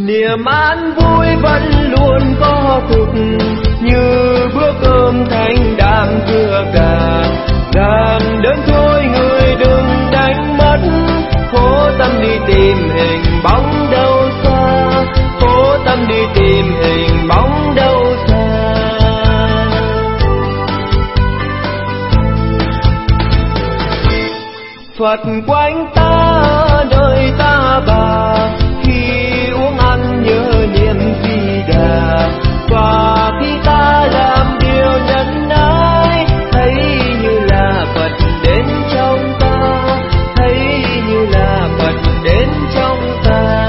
Niềm an vui vẫn luôn có thực, như bữa cơm thanh đạm dưa gà. Gàn đơn thôi người đừng đánh mất, cố tâm đi tìm hình bóng đâu xa, cố tâm đi tìm hình bóng đâu xa. Phật quanh ta đời ta bà, khi uống ăn nhớ niệm Di Đà. Và khi ta làm điều nhân ái, thấy như là Phật đến trong ta, thấy như là Phật đến trong ta.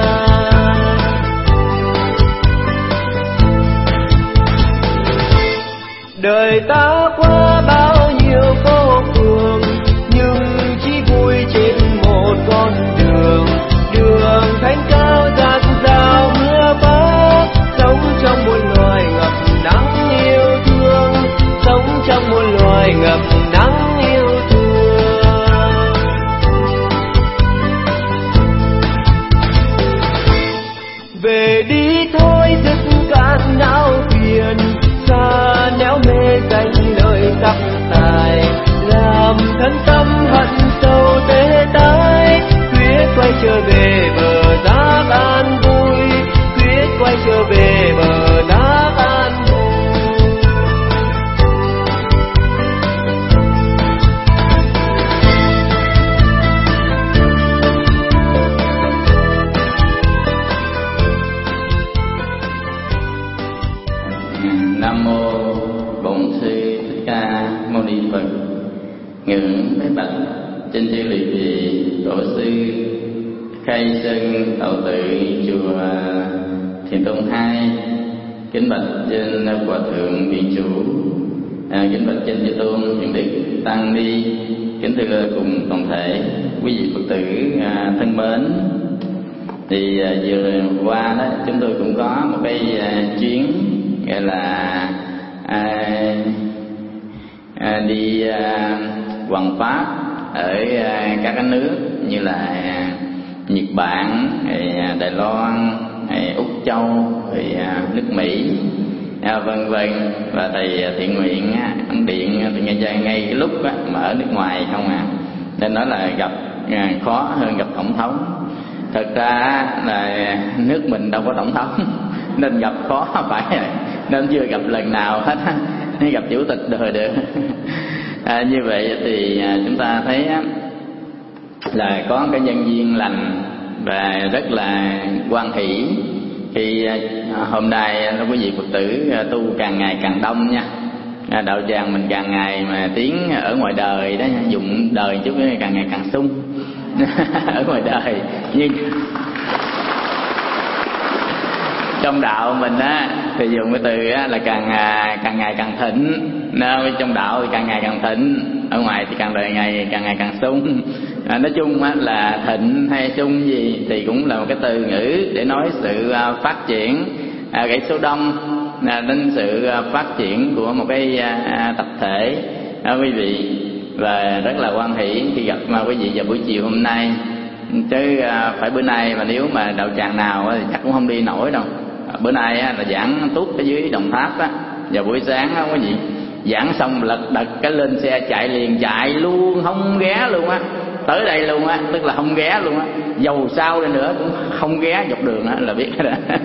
Đời ta qua bao nhiêu vô thường, nhưng chỉ vui trên một con đường. Đường thánh cao dạt dào mưa bão, sống trong muôn loài ngập nắng yêu thương, sống trong muôn loài ngập nắng yêu thương. Về đi thôi dứt cạn não phiền, xa néo mê danh lợi sắc tài, làm thân tâm hận sâu tê tái. Quyết quay trở về bờ giác an vui, quyết quay trở về bờ giác an vui. Nam mô Bổn Sư Thích Ca Mâu Ni Phật. Ngưỡng bái bạch trên chư lì vị tổ sư Khai Sơn Đạo Tự chùa Thiền Tông 2, kính bạch trên hòa thượng viện chủ, kính bạch trên chư tôn hiền đức tăng ni, kính thưa cùng toàn thể quý vị Phật tử thân mến. Thì vừa qua đó chúng tôi cũng có một cái chuyến gọi là đi hoằng pháp ở các cái nước như là Nhật Bản, Đài Loan, Úc Châu, nước Mỹ, vân vân. Và thầy thiện nguyện ông điện từ Nha Trang ngay cái lúc mà ở nước ngoài không nên nói là gặp khó hơn gặp tổng thống. Thật ra là nước mình đâu có tổng thống nên gặp khó phải rồi, nên chưa gặp lần nào hết gặp chủ tịch đời được. Như vậy thì chúng ta thấy là có cái nhân duyên lành và rất là hoan hỷ khi hôm nay quý vị Phật tử tu càng ngày càng đông nha. Đạo tràng mình càng ngày mà tiến ở ngoài đời đó, dùng đời chút càng ngày càng sung ở ngoài đời. Nhưng trong đạo mình á thì dùng cái từ là càng ngày càng thịnh. Trong đạo thì càng ngày càng thịnh, ở ngoài thì càng ngày càng sung. Nói chung là thịnh hay sung gì thì cũng là một cái từ ngữ để nói sự phát triển cái số đông đến sự phát triển của một cái tập thể quý vị. Và rất là hoan hỷ khi gặp quý vị vào buổi chiều hôm nay, chứ phải bữa nay mà nếu mà đạo tràng nào thì chắc cũng không đi nổi đâu. Bữa nay là giảng tuốt ở dưới Đồng Tháp á, vào buổi sáng á quý vị, giảng xong lật đật cái lên xe chạy liền, chạy luôn không ghé luôn á, tới đây luôn á, tức là không ghé luôn á, dầu sao đi nữa cũng không ghé dọc đường á là biết rồi đó.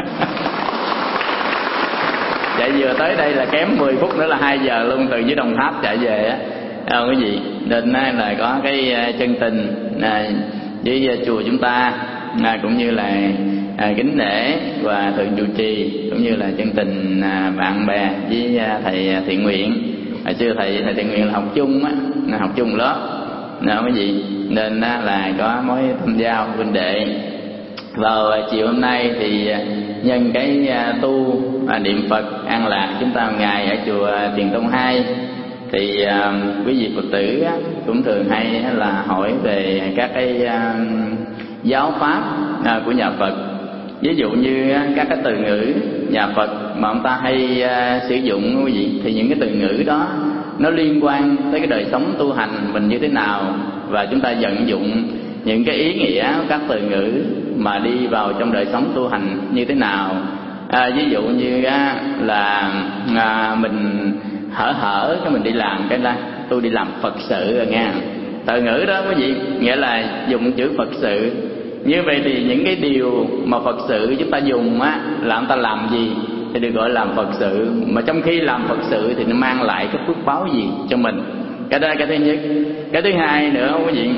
Chạy vừa tới đây là kém 10 phút nữa là 2 giờ luôn, từ dưới Đồng Tháp chạy về á quý vị. Nên là có cái chân tình với chùa chúng ta, cũng như là kính nể và thượng trụ trì, cũng như là chân tình bạn bè với thầy thiện nguyện. Hồi xưa thầy thiện nguyện là học chung á, học chung lớp quý vị, nên là có mối thâm giao huynh đệ. Vào chiều hôm nay thì nhân cái tu niệm Phật an lạc chúng ta một ngày ở chùa Thiền Tông 2, thì quý vị Phật tử cũng thường hay là hỏi về các cái giáo pháp của nhà Phật. Ví dụ như các cái từ ngữ nhà Phật mà ông ta hay sử dụng quý vị, thì những cái từ ngữ đó nó liên quan tới cái đời sống tu hành mình như thế nào, và chúng ta vận dụng những cái ý nghĩa các từ ngữ mà đi vào trong đời sống tu hành như thế nào. Ví dụ như là mình hở cái mình đi làm cái là tôi đi làm Phật sự rồi nghe. Từ ngữ đó quý vị nghĩa là dùng chữ Phật sự. Như vậy thì những cái điều mà Phật sự chúng ta dùng là chúng ta làm gì thì được gọi là làm Phật sự. Mà trong khi làm Phật sự thì nó mang lại cái phước báo gì cho mình. Cái đó là cái thứ nhất. Cái thứ hai nữa quý vị,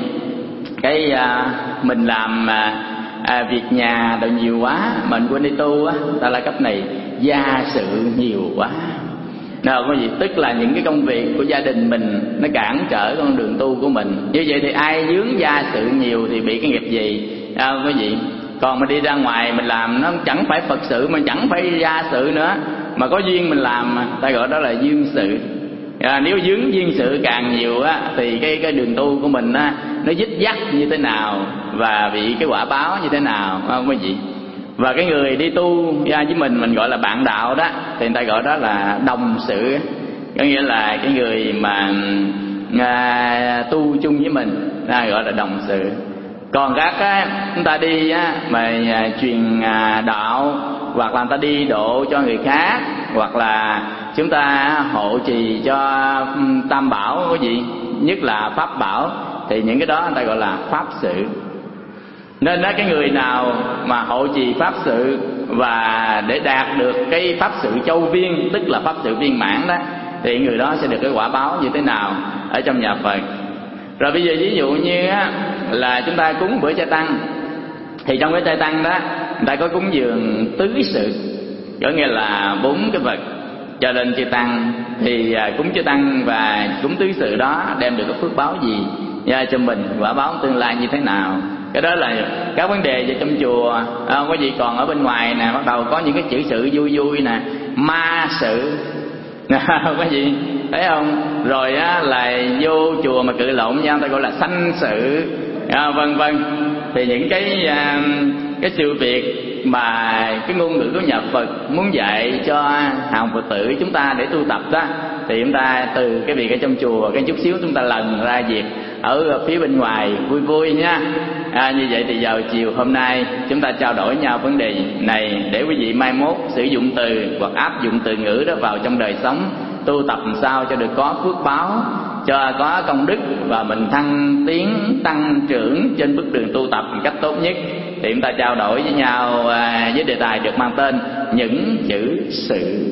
mình làm việc nhà đồ nhiều quá, mình quên đi tu ta là cấp này gia sự nhiều quá. Nào quý vị, tức là những cái công việc của gia đình mình nó cản trở con đường tu của mình. Như vậy thì ai vướng gia sự nhiều thì bị cái nghiệp gì quý vị? Còn mình đi ra ngoài mình làm nó chẳng phải Phật sự mà chẳng phải gia sự nữa, mà có duyên mình làm, ta gọi đó là duyên sự. Nếu dướng duyên sự càng nhiều thì cái đường tu của mình nó dích dắt như thế nào và bị cái quả báo như thế nào không quý vị? Và cái người đi tu với mình gọi là bạn đạo đó thì người ta gọi đó là đồng sự, có nghĩa là cái người mà tu chung với mình gọi là đồng sự. Còn các chúng ta đi mà truyền đạo, hoặc là người ta đi độ cho người khác, hoặc là chúng ta hộ trì cho tam bảo quý vị, nhất là pháp bảo, thì những cái đó người ta gọi là pháp sự. Nên cái người nào mà hộ trì pháp sự và để đạt được cái pháp sự châu viên, tức là pháp sự viên mãn đó, thì người đó sẽ được cái quả báo như thế nào ở trong nhà Phật. Rồi bây giờ ví dụ như là chúng ta cúng bữa trai tăng, thì trong cái trai tăng đó người ta có cúng dường tứ sự, có nghĩa là 4 cái vật cho lên chư tăng. Thì cúng chư tăng và cúng tứ sự đó đem được cái phước báo gì cho mình, quả báo tương lai như thế nào. Cái đó là các vấn đề về trong chùa. Có gì còn ở bên ngoài nè, bắt đầu có những cái chữ sự vui vui nè, ma sự có gì thấy không? Rồi là vô chùa mà cự lộn nhau ta gọi là sanh sự, vân vân. Thì những cái sự việc mà cái ngôn ngữ của nhà Phật muốn dạy cho hàng Phật tử chúng ta để tu tập đó, thì chúng ta từ cái việc ở trong chùa cái chút xíu chúng ta lần ra việc ở phía bên ngoài vui vui nha. Như vậy thì vào chiều hôm nay chúng ta trao đổi nhau vấn đề này để quý vị mai mốt sử dụng từ hoặc áp dụng từ ngữ đó vào trong đời sống tu tập làm sao cho được có phước báo, cho có công đức và mình thăng tiến tăng trưởng trên bước đường tu tập một cách tốt nhất. Thì chúng ta trao đổi với nhau với đề tài được mang tên những chữ sự.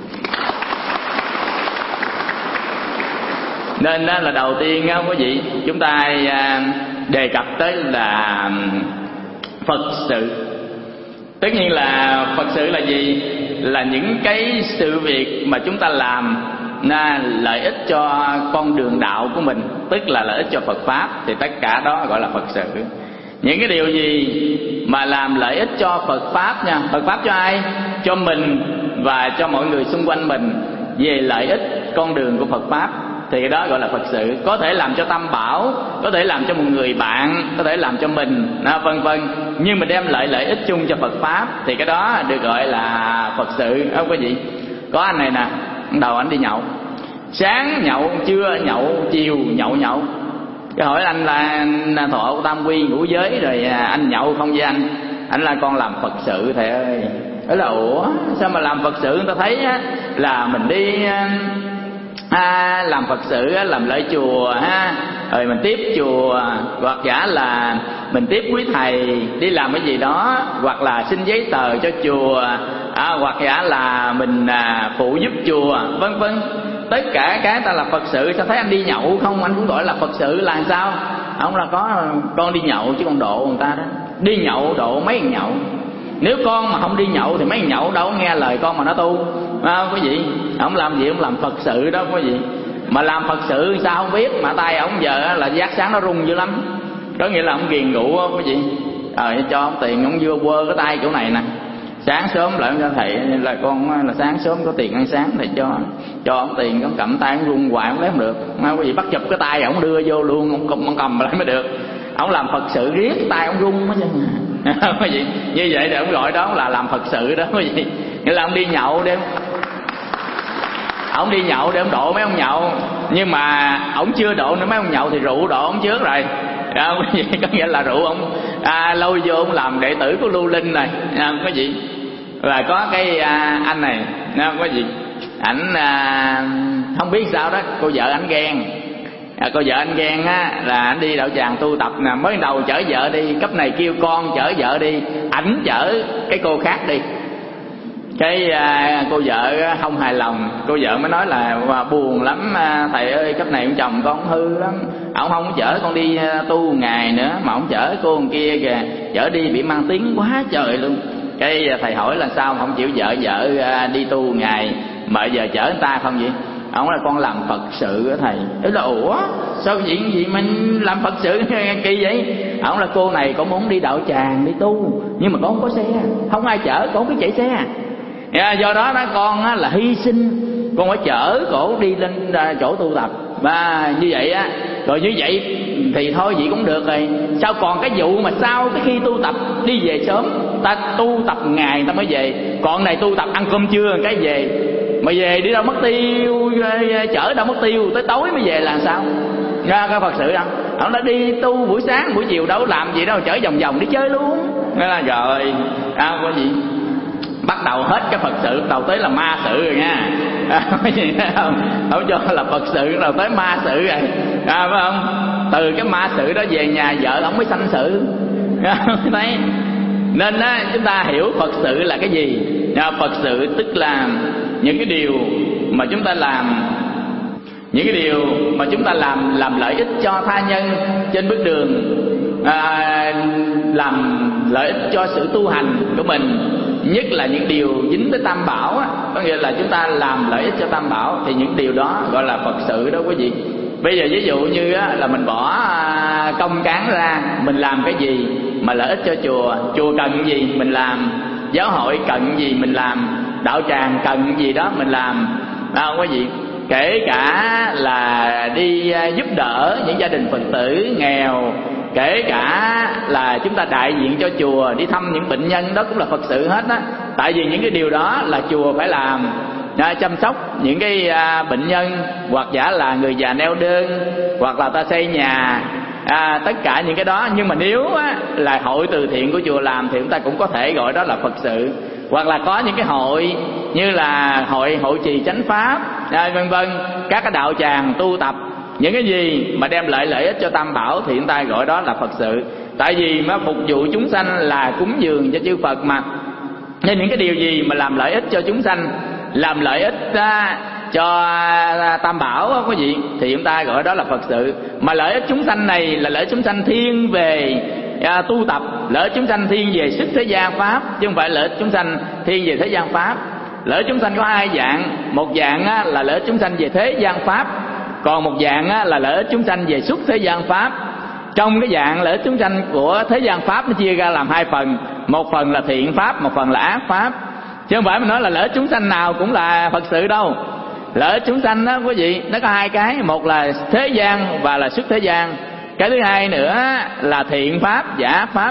Nên là đầu tiên quý vị, chúng ta đề cập tới là Phật sự. Tất nhiên là Phật sự là gì? Là những cái sự việc mà chúng ta làm lợi ích cho con đường đạo của mình, tức là lợi ích cho Phật Pháp, thì tất cả đó gọi là Phật sự. Những cái điều gì mà làm lợi ích cho Phật Pháp nha, Phật Pháp cho ai? Cho mình và cho mọi người xung quanh mình về lợi ích con đường của Phật Pháp, thì cái đó gọi là Phật sự. Có thể làm cho tam bảo, có thể làm cho một người bạn, có thể làm cho mình, vân vân. Nhưng mà đem lại lợi ích chung cho Phật Pháp thì cái đó được gọi là Phật sự. Không có gì. Có anh này nè, đầu anh đi nhậu, sáng nhậu, trưa nhậu, chiều nhậu. Cái hỏi anh là thọ tam quy ngũ giới rồi anh nhậu không với anh là con làm Phật sự thầy ơi. Đó là ủa sao mà làm Phật sự? Người ta thấy là mình đi làm Phật sự, làm lễ chùa rồi mình tiếp chùa, hoặc giả là mình tiếp quý thầy đi làm cái gì đó, hoặc là xin giấy tờ cho chùa, hoặc giả là mình phụ giúp chùa, vân vân. Tất cả cái ta là Phật sự. Sao thấy anh đi nhậu không anh cũng gọi là Phật sự là sao? Không, là có con đi nhậu chứ con độ người ta đó. Đi nhậu độ mấy thằng nhậu. Nếu con mà không đi nhậu thì mấy thằng nhậu đâu có nghe lời con mà nó tu, quý vị. Ông làm gì? Ông làm Phật sự đó quý vị. Mà làm Phật sự sao không biết, mà tay ông giờ là giác sáng nó rung dữ lắm. Có nghĩa là ông ghiền rượu quý vị. Cho ông tiền ông vừa quơ cái tay chỗ này nè, sáng sớm lại cho thầy là con là sáng sớm có tiền ăn sáng, thầy cho ông tiền, ông cầm tay ông rung hoài ông lấy không được. Quý vị bắt chụp cái tay ông đưa vô luôn, ông cầm lại mới được. Ông làm Phật sự riết tay ông rung hết trơn. Quý vị, như vậy thì ông gọi đó là làm Phật sự đó quý vị. Nghĩa là ông đi nhậu đêm, ông đi nhậu để ông độ mấy ông nhậu, nhưng mà ông chưa độ nữa mấy ông nhậu thì rượu độ ông trước rồi. Đó, quý vị, có nghĩa là rủ ông lâu vô ông làm đệ tử của Lưu Linh này, quý vị. Và có cái anh này, quý vị, ảnh không biết sao đó, cô vợ ảnh ghen. Cô vợ anh ghen á, là anh đi đạo tràng tu tập nè, mới đầu chở vợ đi, cấp này kêu con chở vợ đi, ảnh chở cái cô khác đi. Cái cô vợ không hài lòng, cô vợ mới nói là buồn lắm thầy ơi, cấp này ông chồng con hư lắm, ông không chở con đi tu ngày nữa, mà ông chở cô kia kìa, chở đi bị mang tiếng quá trời luôn. Cái thầy hỏi là sao không chịu vợ đi tu ngày mà giờ chở người ta không vậy? Ông là con làm Phật sự á thầy. Thế là ủa sao chuyện gì mình làm Phật sự kỳ vậy? Ông là cô này con muốn đi đạo tràng đi tu, nhưng mà con không có xe, không ai chở, con không biết chạy xe. Do đó con là hy sinh, con phải chở cổ đi lên chỗ tu tập. Và như vậy á, rồi như vậy thì thôi vậy cũng được rồi. Sao còn cái vụ mà sau cái khi tu tập đi về sớm, ta tu tập ngày ta mới về, còn này tu tập ăn cơm trưa cái về, mà về đi đâu mất tiêu, chở đâu mất tiêu, tới tối mới về là sao? Ra cái Phật sự đâu, ông đã đi tu buổi sáng buổi chiều đâu làm gì đâu, chở vòng vòng đi chơi luôn. Nên là rồi có gì bắt đầu hết cái Phật sự, đầu tới là ma sự rồi nha. Cái gì không cho là Phật sự, đầu tới ma sự rồi, phải không? Từ cái ma sự đó về nhà vợ ông mới sanh sự. Thấy nên chúng ta hiểu Phật sự là cái gì. Phật sự tức là những cái điều mà chúng ta làm, những cái điều mà chúng ta làm lợi ích cho tha nhân trên bước đường, làm lợi ích cho sự tu hành của mình, nhất là những điều dính tới Tam Bảo á, có nghĩa là chúng ta làm lợi ích cho Tam Bảo, thì những điều đó gọi là Phật sự đó quý vị. Bây giờ ví dụ như là mình bỏ công cán ra, mình làm cái gì mà lợi ích cho chùa, chùa cần gì mình làm, giáo hội cần gì mình làm, đạo tràng cần gì đó mình làm, không quý vị. Kể cả là đi giúp đỡ những gia đình Phật tử nghèo, kể cả là chúng ta đại diện cho chùa đi thăm những bệnh nhân, đó cũng là Phật sự hết á. Tại vì những cái điều đó là chùa phải làm, chăm sóc những cái bệnh nhân, hoặc giả là người già neo đơn, hoặc là ta xây nhà, tất cả những cái đó. Nhưng mà nếu là hội từ thiện của chùa làm thì chúng ta cũng có thể gọi đó là Phật sự. Hoặc là có những cái hội như là hội trì chánh pháp, vân vân, các cái đạo tràng tu tập, những cái gì mà đem lại lợi ích cho Tam Bảo thì chúng ta gọi đó là Phật sự. Tại vì mà phục vụ chúng sanh là cúng dường cho chư Phật mà, nên những cái điều gì mà làm lợi ích cho chúng sanh, làm lợi ích cho Tam Bảo quý vị, thì chúng ta gọi đó là Phật sự. Mà lợi ích chúng sanh này là lợi ích chúng sanh thiên về tu tập, lợi ích chúng sanh thiên về sức thế gian pháp, chứ không phải lợi ích chúng sanh thiên về thế gian pháp. Lợi ích chúng sanh có hai dạng, một dạng là lợi ích chúng sanh về thế gian pháp, còn một dạng là lợi ích chúng sanh về xuất thế gian pháp. Trong cái dạng lợi ích chúng sanh của thế gian pháp nó chia ra làm hai phần, một phần là thiện pháp, một phần là ác pháp. Chứ không phải mình nói là lợi ích chúng sanh nào cũng là Phật sự đâu. Lợi ích chúng sanh đó quý vị, nó có hai cái, một là thế gian và là xuất thế gian. Cái thứ hai nữa là thiện pháp và ác pháp.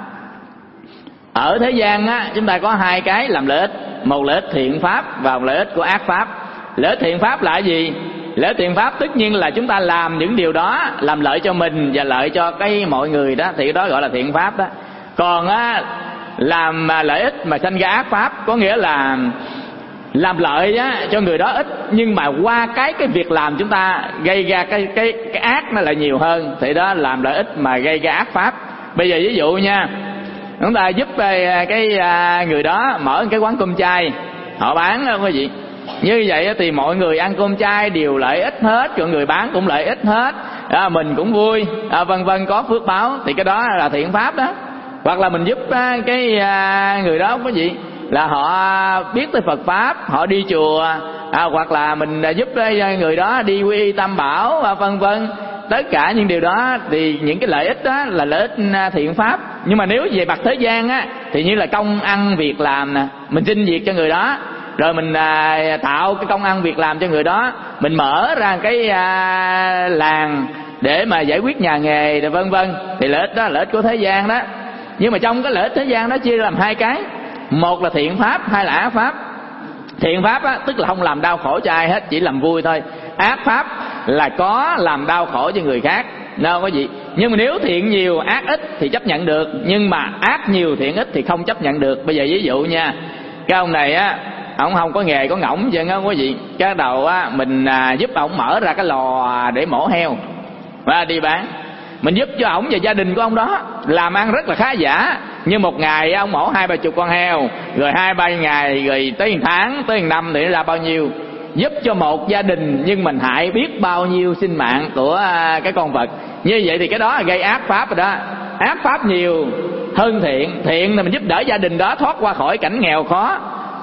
Ở thế gian chúng ta có hai cái làm lợi ích, một lợi ích thiện pháp và một lợi ích của ác pháp. Lợi ích thiện pháp là gì? Lợi ích thiện pháp tất nhiên là chúng ta làm những điều đó làm lợi cho mình và lợi cho cái mọi người đó, thì đó gọi là thiện pháp đó. Còn làm lợi ích mà sanh ra ác pháp, có nghĩa là làm lợi cho người đó ít, nhưng mà qua cái việc làm chúng ta gây ra cái ác nó lại nhiều hơn, thì đó làm lợi ích mà gây ra ác pháp. Bây giờ ví dụ nha, chúng ta giúp cái người đó mở cái quán cơm chay, họ bán đó quý vị. Như vậy thì mọi người ăn cơm chay đều lợi ích hết, còn người bán cũng lợi ích hết, mình cũng vui, vân vân, có phước báo, thì cái đó là thiện pháp đó. Hoặc là mình giúp cái người đó quý vị là họ biết tới Phật pháp, họ đi chùa, hoặc là mình giúp người đó đi quy y Tam Bảo, vân vân. Tất cả những điều đó thì những cái lợi ích đó là lợi ích thiện pháp. Nhưng mà nếu về mặt thế gian thì như là công ăn việc làm nè, mình xin việc cho người đó, rồi mình tạo cái công ăn việc làm cho người đó, mình mở ra cái làng để mà giải quyết nhà nghề, rồi vân vân, thì lợi ích đó là lợi ích của thế gian đó. Nhưng mà trong cái lợi ích thế gian đó chia làm hai cái, một là thiện pháp, hai là ác pháp. Thiện pháp tức là không làm đau khổ cho ai hết, chỉ làm vui thôi. Ác pháp là có làm đau khổ cho người khác. Đâu có gì. Nhưng mà nếu thiện nhiều ác ít thì chấp nhận được, nhưng mà ác nhiều thiện ít thì không chấp nhận được. Bây giờ ví dụ nha, cái ông này á, ông không có nghề có ngỗng chứ không có gì, cái đầu á mình giúp ông mở ra cái lò để mổ heo và đi bán. Mình giúp cho ổng và gia đình của ông đó làm ăn rất là khá giả. Nhưng một ngày ông mổ 20-30 con heo, rồi 2-3 ngày, rồi tới 1 tháng, tới 1 năm thì nó ra bao nhiêu. Giúp cho một gia đình nhưng mình hại biết bao nhiêu sinh mạng của cái con vật. Như vậy thì cái đó là gây ác pháp rồi đó. Ác pháp nhiều hơn thiện. Thiện là mình giúp đỡ gia đình đó thoát qua khỏi cảnh nghèo khó.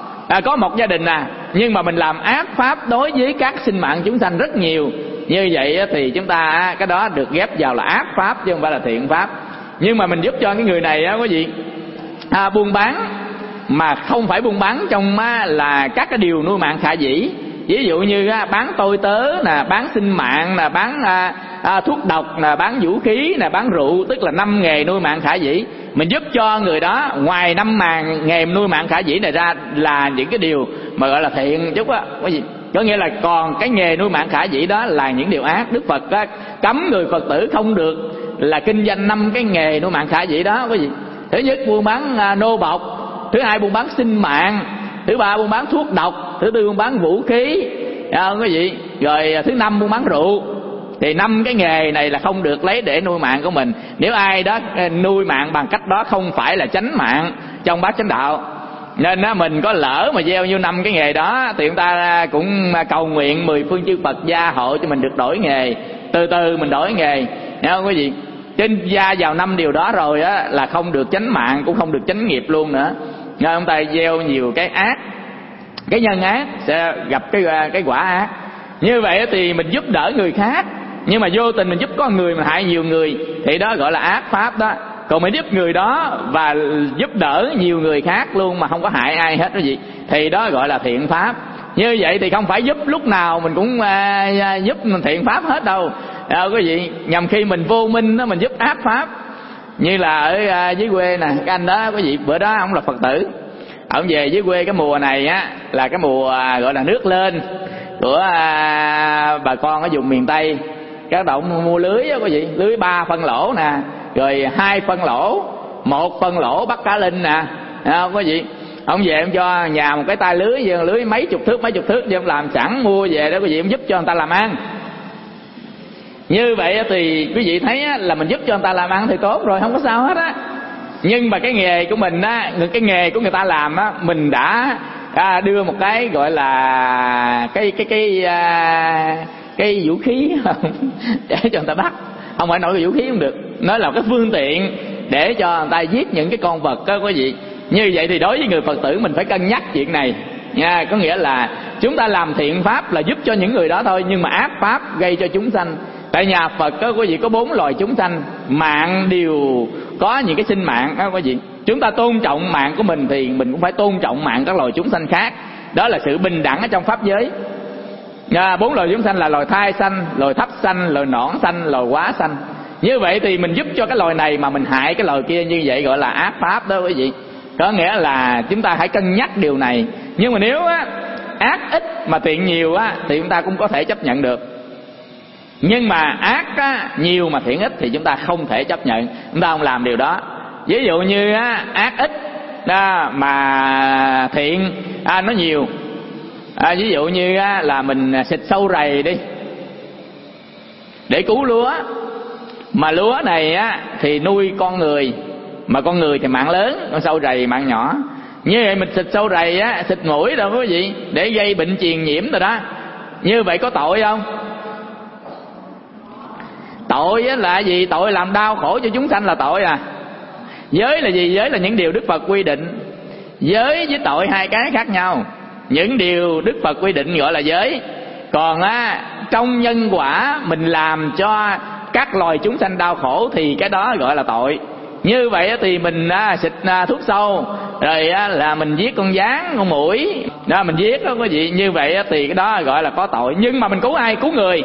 Có một gia đình nhưng mà mình làm ác pháp đối với các sinh mạng chúng sanh rất nhiều. Như vậy thì chúng ta cái đó được ghép vào là ác pháp chứ không phải là thiện pháp. Nhưng mà mình giúp cho cái người này có gì buôn bán, mà không phải buôn bán trong là các cái điều nuôi mạng khả dĩ. Ví dụ như bán tôi tớ nè, bán sinh mạng nè, bán thuốc độc nè, bán vũ khí nè, bán rượu, tức là 5 nghề nuôi mạng khả dĩ. Mình giúp cho người đó ngoài 5 nghề nuôi mạng khả dĩ này ra là những cái điều mà gọi là thiện chút á, có gì? Có nghĩa là còn cái nghề nuôi mạng khả dĩ đó là những điều ác. Đức Phật cấm người Phật tử không được là kinh doanh 5 cái nghề nuôi mạng khả dĩ đó, có gì? Thứ nhất buôn bán nô bộc, thứ hai buôn bán sinh mạng, thứ ba buôn bán thuốc độc, thứ tư buôn bán vũ khí, không có gì, rồi thứ năm buôn bán rượu. Thì 5 cái nghề này là không được lấy để nuôi mạng của mình. Nếu ai đó nuôi mạng bằng cách đó không phải là chánh mạng trong bát chánh đạo. Nên mình có lỡ mà gieo như 5 cái nghề đó thì chúng ta cũng cầu nguyện 10 phương chư Phật gia hộ cho mình được đổi nghề. Từ từ mình đổi nghề, không có gì. Trên gia vào 5 điều đó rồi á là không được chánh mạng, cũng không được chánh nghiệp luôn nữa. Nên chúng ta gieo nhiều cái ác, cái nhân ác sẽ gặp cái quả ác. Như vậy thì mình giúp đỡ người khác, nhưng mà vô tình mình giúp có người mà hại nhiều người thì đó gọi là ác pháp đó. Còn mình giúp người đó và giúp đỡ nhiều người khác luôn mà không có hại ai hết cái gì thì đó gọi là thiện pháp. Như vậy thì không phải giúp lúc nào mình cũng giúp thiện pháp hết đâu. Cái gì nhằm khi mình vô minh đó mình giúp ác pháp. Như là ở dưới quê nè, cái anh đó cái gì bữa đó ông là Phật tử, ông về dưới quê cái mùa này á là cái mùa gọi là nước lên của bà con ở vùng miền Tây. Các động mua lưới á, có gì lưới 3 phân lỗ nè, rồi 2 phân lỗ, 1 phân lỗ bắt cá linh nè, không có gì. Ông về ông cho nhà một cái tay lưới mấy chục thước chứ ông làm sẵn mua về đó, có gì ông giúp cho người ta làm ăn. Như vậy thì quý vị thấy á, là mình giúp cho người ta làm ăn thì tốt rồi, không có sao hết á. Nhưng mà cái nghề của mình á, cái nghề của người ta làm á, mình đã đưa một cái gọi là cái vũ khí để cho người ta bắt. Không phải nói cái vũ khí không được, nói là cái phương tiện để cho người ta giết những cái con vật đó, quý vị. Như vậy thì đối với người Phật tử mình phải cân nhắc chuyện này nha. Có nghĩa là chúng ta làm thiện pháp là giúp cho những người đó thôi, nhưng mà ác pháp gây cho chúng sanh. Tại nhà Phật có quý vị có 4 loài chúng sanh, mạng đều có những cái sinh mạng đó quý vị. Chúng ta tôn trọng mạng của mình thì mình cũng phải tôn trọng mạng các loài chúng sanh khác. Đó là sự bình đẳng ở trong pháp giới. 4 loài chúng sanh là loài thai sanh, loài thấp sanh, loài nõn sanh, loài quá sanh. Như vậy thì mình giúp cho cái loài này mà mình hại cái loài kia, như vậy gọi là ác pháp đó quý vị. Có nghĩa là chúng ta hãy cân nhắc điều này. Nhưng mà nếu ác ít mà thiện nhiều thì chúng ta cũng có thể chấp nhận được. Nhưng mà ác nhiều mà thiện ít thì chúng ta không thể chấp nhận, chúng ta không làm điều đó. Ví dụ như ác ít mà thiện nó nhiều. Ví dụ như là mình xịt sâu rầy đi để cứu lúa, mà lúa này thì nuôi con người, mà con người thì mạng lớn, con sâu rầy mạng nhỏ. Như vậy mình xịt sâu rầy xịt mũi đâu quý vị, để gây bệnh truyền nhiễm rồi đó. Như vậy có tội không? Tội là gì? Tội làm đau khổ cho chúng sanh là tội à. Giới là gì? Giới là những điều Đức Phật quy định. Giới với tội hai cái khác nhau. Những điều Đức Phật quy định gọi là giới. Còn trong nhân quả mình làm cho các loài chúng sanh đau khổ thì cái đó gọi là tội. Như vậy thì mình xịt thuốc sâu, rồi là mình giết con gián, con muỗi, đó mình giết đó quý vị. Như vậy thì cái đó gọi là có tội. Nhưng mà mình cứu ai? Cứu người.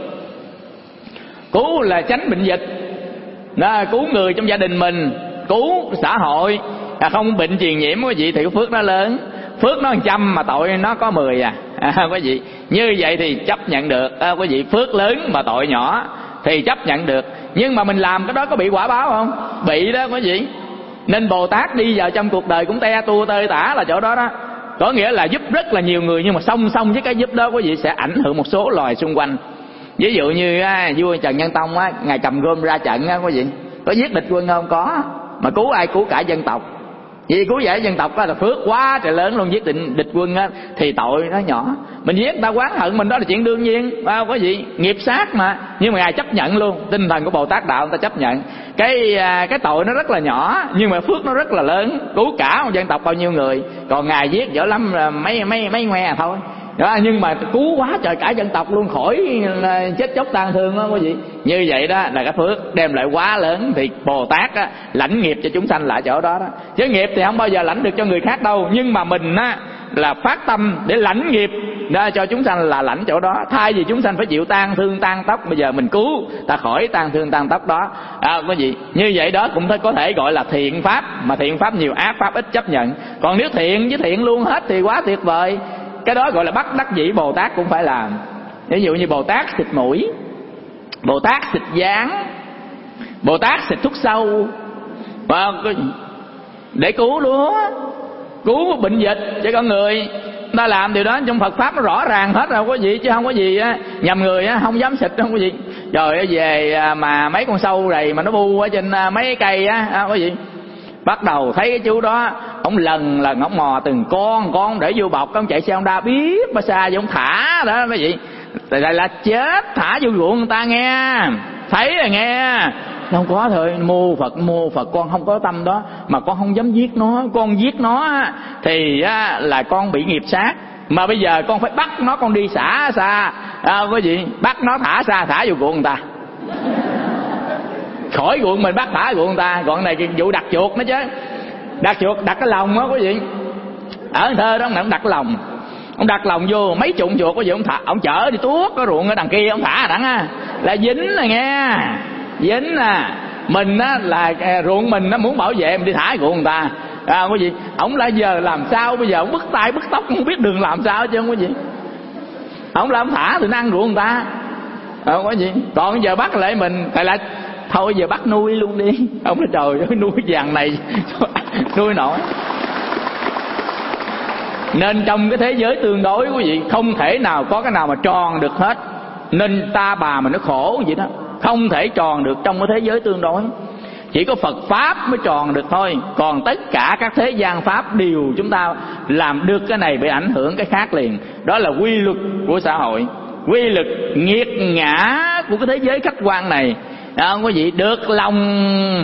Cứu là tránh bệnh dịch đó, cứu người trong gia đình mình, cứu xã hội, không bệnh truyền nhiễm quý vị, thì cái phước nó lớn. Phước nó 100 mà tội nó có 10 quý vị. Như vậy thì chấp nhận được quý vị. Phước lớn mà tội nhỏ thì chấp nhận được. Nhưng mà mình làm cái đó có bị quả báo không? Bị đó quý vị. Nên Bồ Tát đi vào trong cuộc đời cũng te tua tơi tả là chỗ đó đó. Có nghĩa là giúp rất là nhiều người, nhưng mà song song với cái giúp đó quý vị sẽ ảnh hưởng một số loài xung quanh. Ví dụ như vua Trần Nhân Tông á, ngài cầm gươm ra trận á quý vị, có giết địch quân không? Có. Mà cứu ai? Cứu cả dân tộc. Vì cứu vậy dân tộc đó là phước quá trời lớn luôn. Giết địch quân á thì tội nó nhỏ. Mình giết người ta oán hận mình đó là chuyện đương nhiên, phải không quý vị? Nghiệp sát mà. Nhưng mà ngài chấp nhận luôn. Tinh thần của Bồ Tát đạo người ta chấp nhận. Cái tội nó rất là nhỏ, nhưng mà phước nó rất là lớn. Cứu cả một dân tộc bao nhiêu người. Còn ngài giết dở lắm là mấy ngoe thôi đó, nhưng mà cứu quá trời cả dân tộc luôn, khỏi chết chóc tang thương đó quý vị. Như vậy đó là cái phước đem lại quá lớn. Thì Bồ Tát á, lãnh nghiệp cho chúng sanh lại chỗ đó đó. Chứ nghiệp thì không bao giờ lãnh được cho người khác đâu. Nhưng mà mình á là phát tâm để lãnh nghiệp ra cho chúng sanh là lãnh chỗ đó. Thay vì chúng sanh phải chịu tang thương tang tóc, bây giờ mình cứu ta khỏi tang thương tang tóc đó. Quý vị, như vậy đó cũng có thể gọi là thiện pháp. Mà thiện pháp nhiều, ác pháp ít chấp nhận. Còn nếu thiện với thiện luôn hết thì quá tuyệt vời. Cái đó gọi là bất đắc dĩ Bồ Tát cũng phải làm. Ví dụ như Bồ Tát xịt mũi, Bồ Tát xịt dán, Bồ Tát xịt thuốc sâu để cứu lúa, cứu bệnh dịch cho con người. Ta làm điều đó trong Phật Pháp nó rõ ràng hết rồi quý vị. Chứ không có gì á, nhầm người á không dám xịt đâu quý vị. Trời ơi, về mà mấy con sâu này mà nó bu ở trên mấy cây á quý vị, bắt đầu thấy cái chú đó, ông lần ông mò từng con để vô bọc, ông chạy xe Honda biết mà xa ông thả đó quý vị. Lại là chết, thả vô ruộng người ta nghe, thấy rồi nghe. Không có thôi, mô Phật con không có tâm đó, mà con không dám giết nó. Con giết nó thì là con bị nghiệp sát. Mà bây giờ con phải bắt nó, con đi xả xa quý vị, bắt nó thả xa, thả vô ruộng người ta. Khỏi ruộng mình bắt thả ruộng người ta. Còn này cái vụ đặt chuột nữa chứ. Đặt chuột đặt cái lồng đó quý vị. Ở thơ đó ông đặt cái lồng, ông đặt lồng vô mấy chục chuột quý vị, ông chở đi tuốt cái ruộng ở đằng kia, ông thả đặng là dính rồi nghe, dính mình á là ruộng mình nó muốn bảo vệ mình đi thả ruộng người ta quý vị. Ông lại giờ làm sao bây giờ, ông bứt tay bứt tóc không biết đường làm sao hết trơn quý vị. Ông là ông thả thì nó ăn ruộng người ta quý vị. Còn giờ bắt lại mình phải là thôi giờ bắt nuôi luôn đi. Ông nói trời ơi, nuôi vàng này nuôi nổi. Nên trong cái thế giới tương đối quý vị, không thể nào có cái nào mà tròn được hết. Nên ta bà mà nó khổ vậy đó, không thể tròn được trong cái thế giới tương đối. Chỉ có Phật Pháp mới tròn được thôi. Còn tất cả các thế gian Pháp đều chúng ta làm được cái này bị ảnh hưởng cái khác liền. Đó là quy luật của xã hội, quy luật nghiệt ngã của cái thế giới khách quan này. Quý vị, được lòng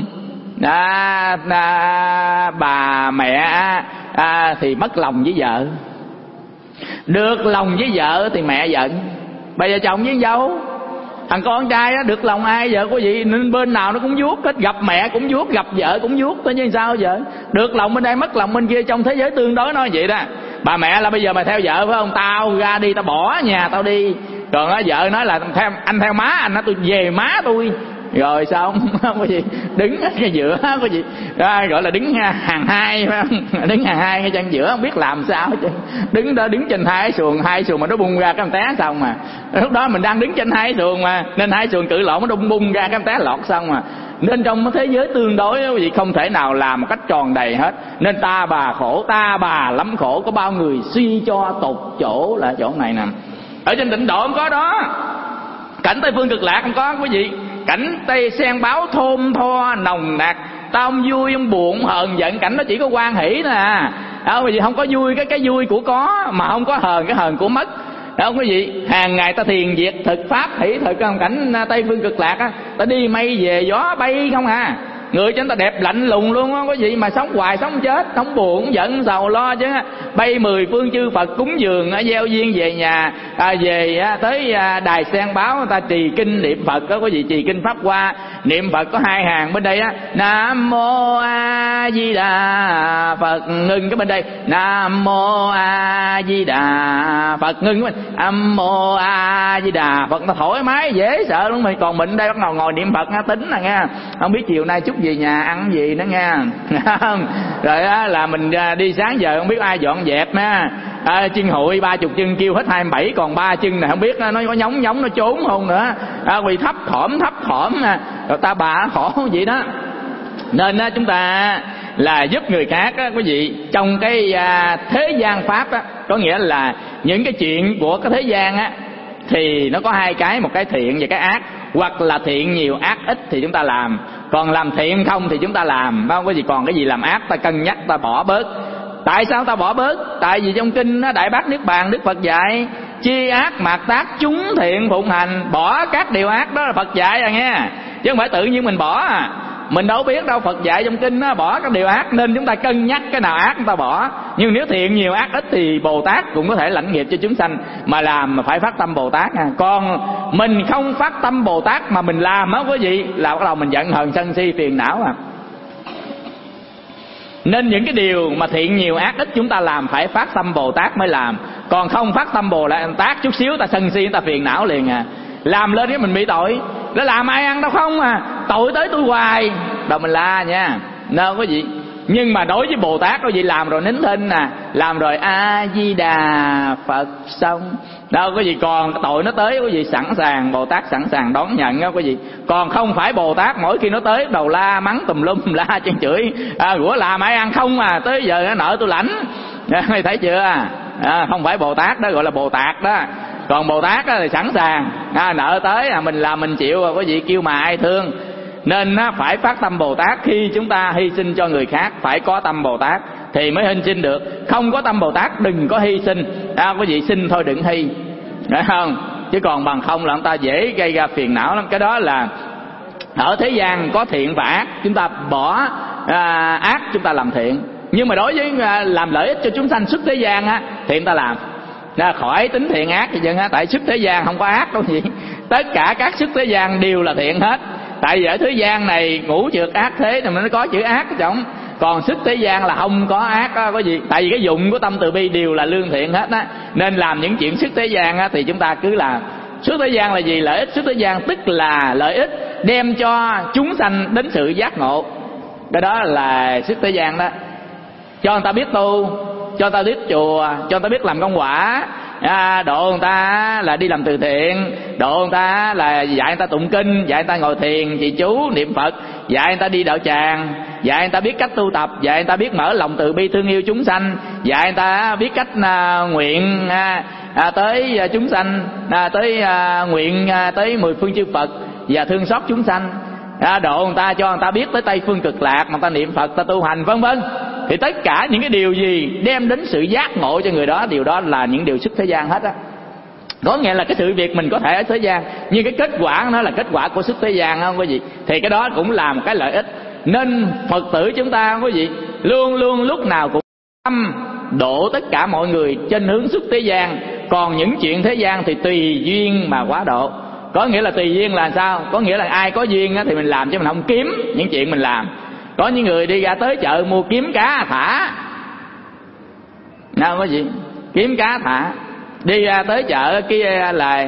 bà mẹ thì mất lòng với vợ. Được lòng với vợ thì mẹ giận. Bây giờ chồng với dâu, thằng con trai á, được lòng ai vợ quý vị, nên bên nào nó cũng vuốt hết. Gặp mẹ cũng vuốt, gặp vợ cũng vuốt. Thế như sao giờ? Được lòng bên đây, mất lòng bên kia. Trong thế giới tương đối nói vậy đó. Bà mẹ là bây giờ mày theo vợ phải không? Tao ra đi, tao bỏ nhà tao đi. Còn vợ nói là anh theo má anh, tôi về má tôi. Rồi xong có gì đứng ở cái giữa có gì đó, gọi là đứng hàng hai phải không? Đứng hàng hai ngay chân giữa không biết làm sao chứ. Đứng đó, đứng trên hai xuồng mà nó bung ra cái té xong mà. Lúc đó mình đang đứng trên hai xuồng mà, nên hai xuồng cự lộn nó bung ra cái té lọt xong mà. Nên trong thế giới tương đối quý vị không thể nào làm một cách tròn đầy hết. Nên ta bà khổ, ta bà lắm khổ. Có bao người suy cho tột chỗ là chỗ này nè. Ở trên Tịnh Độ không có đó. Cảnh Tây Phương Cực Lạc không có quý vị. Cảnh Tây sen báo thôn tho nồng nặc. Ta ông vui ông buồn ông hờn giận, cảnh nó chỉ có hoan hỷ nè. Quý vị, không có vui cái vui của có, mà không có hờn cái hờn của mất. Đó quý vị, hàng ngày ta thiền diệt thực pháp hỷ thực. Cảnh Tây Phương Cực Lạc á, ta đi mây về gió bay không à. Người chúng ta đẹp lạnh lùng luôn á quý vị, mà sống hoài sống chết, không buồn không giận sầu lo chứ. Bay mười phương chư Phật cúng dường gieo duyên về nhà, về tới đài sen báo người ta trì kinh niệm Phật đó quý vị, trì kinh Pháp Hoa niệm Phật có hai hàng bên đây á, Nam Mô A Di Đà Phật, ngưng cái bên đây Nam Mô A Di Đà Phật, ngưng cái bên Nam Mô A Di Đà Phật. Ta thoải mái dễ sợ luôn. Mình còn mình đây bắt đầu ngồi niệm Phật tính nè nghe, không biết chiều nay chút về nhà ăn gì nữa nha. Rồi á là mình đi sáng giờ không biết ai dọn dẹp nha, chân hụi 30 chân kêu hết 27, còn 3 chân này không biết nó có nhóng nó trốn không nữa. Vì thấp thỏm rồi ta bà khổ vậy đó. Nên chúng ta là giúp người khác quý vị, trong cái thế gian pháp có nghĩa là những cái chuyện của cái thế gian thì nó có hai cái, một cái thiện và cái ác. Hoặc là thiện nhiều ác ít thì chúng ta làm, còn làm thiện không thì chúng ta làm, phải không? Có gì còn cái gì làm ác ta cân nhắc, ta bỏ bớt. Tại sao ta bỏ bớt? Tại vì trong kinh Đại Bát Niết Bàn Đức Phật dạy chi ác mạt tác chúng thiện phụng hành, bỏ các điều ác, đó là Phật dạy rồi nghe, chứ không phải tự nhiên mình bỏ. Mình đâu biết đâu, Phật dạy trong kinh bỏ các điều ác, nên chúng ta cân nhắc cái nào ác chúng ta bỏ. Nhưng nếu thiện nhiều ác ít thì Bồ Tát cũng có thể lãnh nghiệp cho chúng sanh, mà làm mà phải phát tâm Bồ Tát nha. Còn mình không phát tâm Bồ Tát mà mình làm quý vị, là bắt đầu mình giận hờn sân si phiền não Nên những cái điều mà thiện nhiều ác ít chúng ta làm phải phát tâm Bồ Tát mới làm. Còn không phát tâm Bồ Tát chút xíu ta sân si ta phiền não liền làm lên cái mình bị tội. Nó làm ai ăn đâu không tội tới tôi hoài, đâu mình la nha. Đâu có gì. Nhưng mà đối với Bồ Tát có gì làm rồi nín thinh làm rồi A Di Đà Phật xong, đâu có gì còn tội nó tới có gì sẵn sàng, Bồ Tát sẵn sàng đón nhận có gì. Còn không phải Bồ Tát mỗi khi nó tới đầu la mắng tùm lum, la chân chửi, của làm ai ăn không tới giờ nó nợ tôi lãnh. Thấy chưa? Không phải Bồ Tát đó, gọi là Bồ Tát đó. Còn Bồ Tát thì sẵn sàng, nợ tới mình làm mình chịu, có gì kêu mà ai thương. Nên phải phát tâm Bồ Tát. Khi chúng ta hy sinh cho người khác phải có tâm Bồ Tát thì mới hy sinh được. Không có tâm Bồ Tát đừng có hy sinh. Có gì xin thôi đừng hy, phải không? Chứ còn bằng không là chúng ta dễ gây ra phiền não lắm. Cái đó là ở thế gian có thiện và ác, chúng ta bỏ ác chúng ta làm thiện. Nhưng mà đối với làm lợi ích cho chúng sanh xuất thế gian thì chúng ta làm khỏi tính thiện ác gì chứ. Tại xuất thế gian không có ác đâu gì. Tất cả các xuất thế gian đều là thiện hết. Tại vì ở thế gian này ngũ trượt ác thế thì nó có chữ ác ở trong. Còn xuất thế gian là không có ác có gì. Tại vì cái dụng của tâm từ bi đều là lương thiện hết Nên làm những chuyện xuất thế gian thì chúng ta cứ làm. Xuất thế gian là gì? Lợi ích xuất thế gian tức là lợi ích đem cho chúng sanh đến sự giác ngộ. Cái đó là xuất thế gian đó. Cho người ta biết tu, cho người ta biết chùa, cho người ta biết làm công quả, độ người ta là đi làm từ thiện, độ người ta là dạy người ta tụng kinh, dạy người ta ngồi thiền trì chú niệm Phật, dạy người ta đi đạo tràng, dạy người ta biết cách tu tập, dạy người ta biết mở lòng từ bi thương yêu chúng sanh, dạy người ta biết cách nguyện tới chúng sanh, tới nguyện tới 10 phương chư Phật và thương xót chúng sanh, độ người ta cho người ta biết tới Tây phương cực lạc, người ta niệm Phật, ta tu hành vân vân. Thì tất cả những cái điều gì đem đến sự giác ngộ cho người đó, điều đó là những điều xuất thế gian hết Có nghĩa là cái sự việc mình có thể ở thế gian, nhưng cái kết quả nó là kết quả của xuất thế gian không quý vị. Thì cái đó cũng là một cái lợi ích. Nên Phật tử chúng ta quý vị luôn luôn lúc nào cũng tâm độ tất cả mọi người trên hướng xuất thế gian. Còn những chuyện thế gian thì tùy duyên mà quá độ. Có nghĩa là tùy duyên là sao? Có nghĩa là ai có duyên thì mình làm, chứ mình không kiếm những chuyện mình làm. Có những người đi ra tới chợ mua kiếm cá thả, nào có gì kiếm cá thả, đi ra tới chợ kia là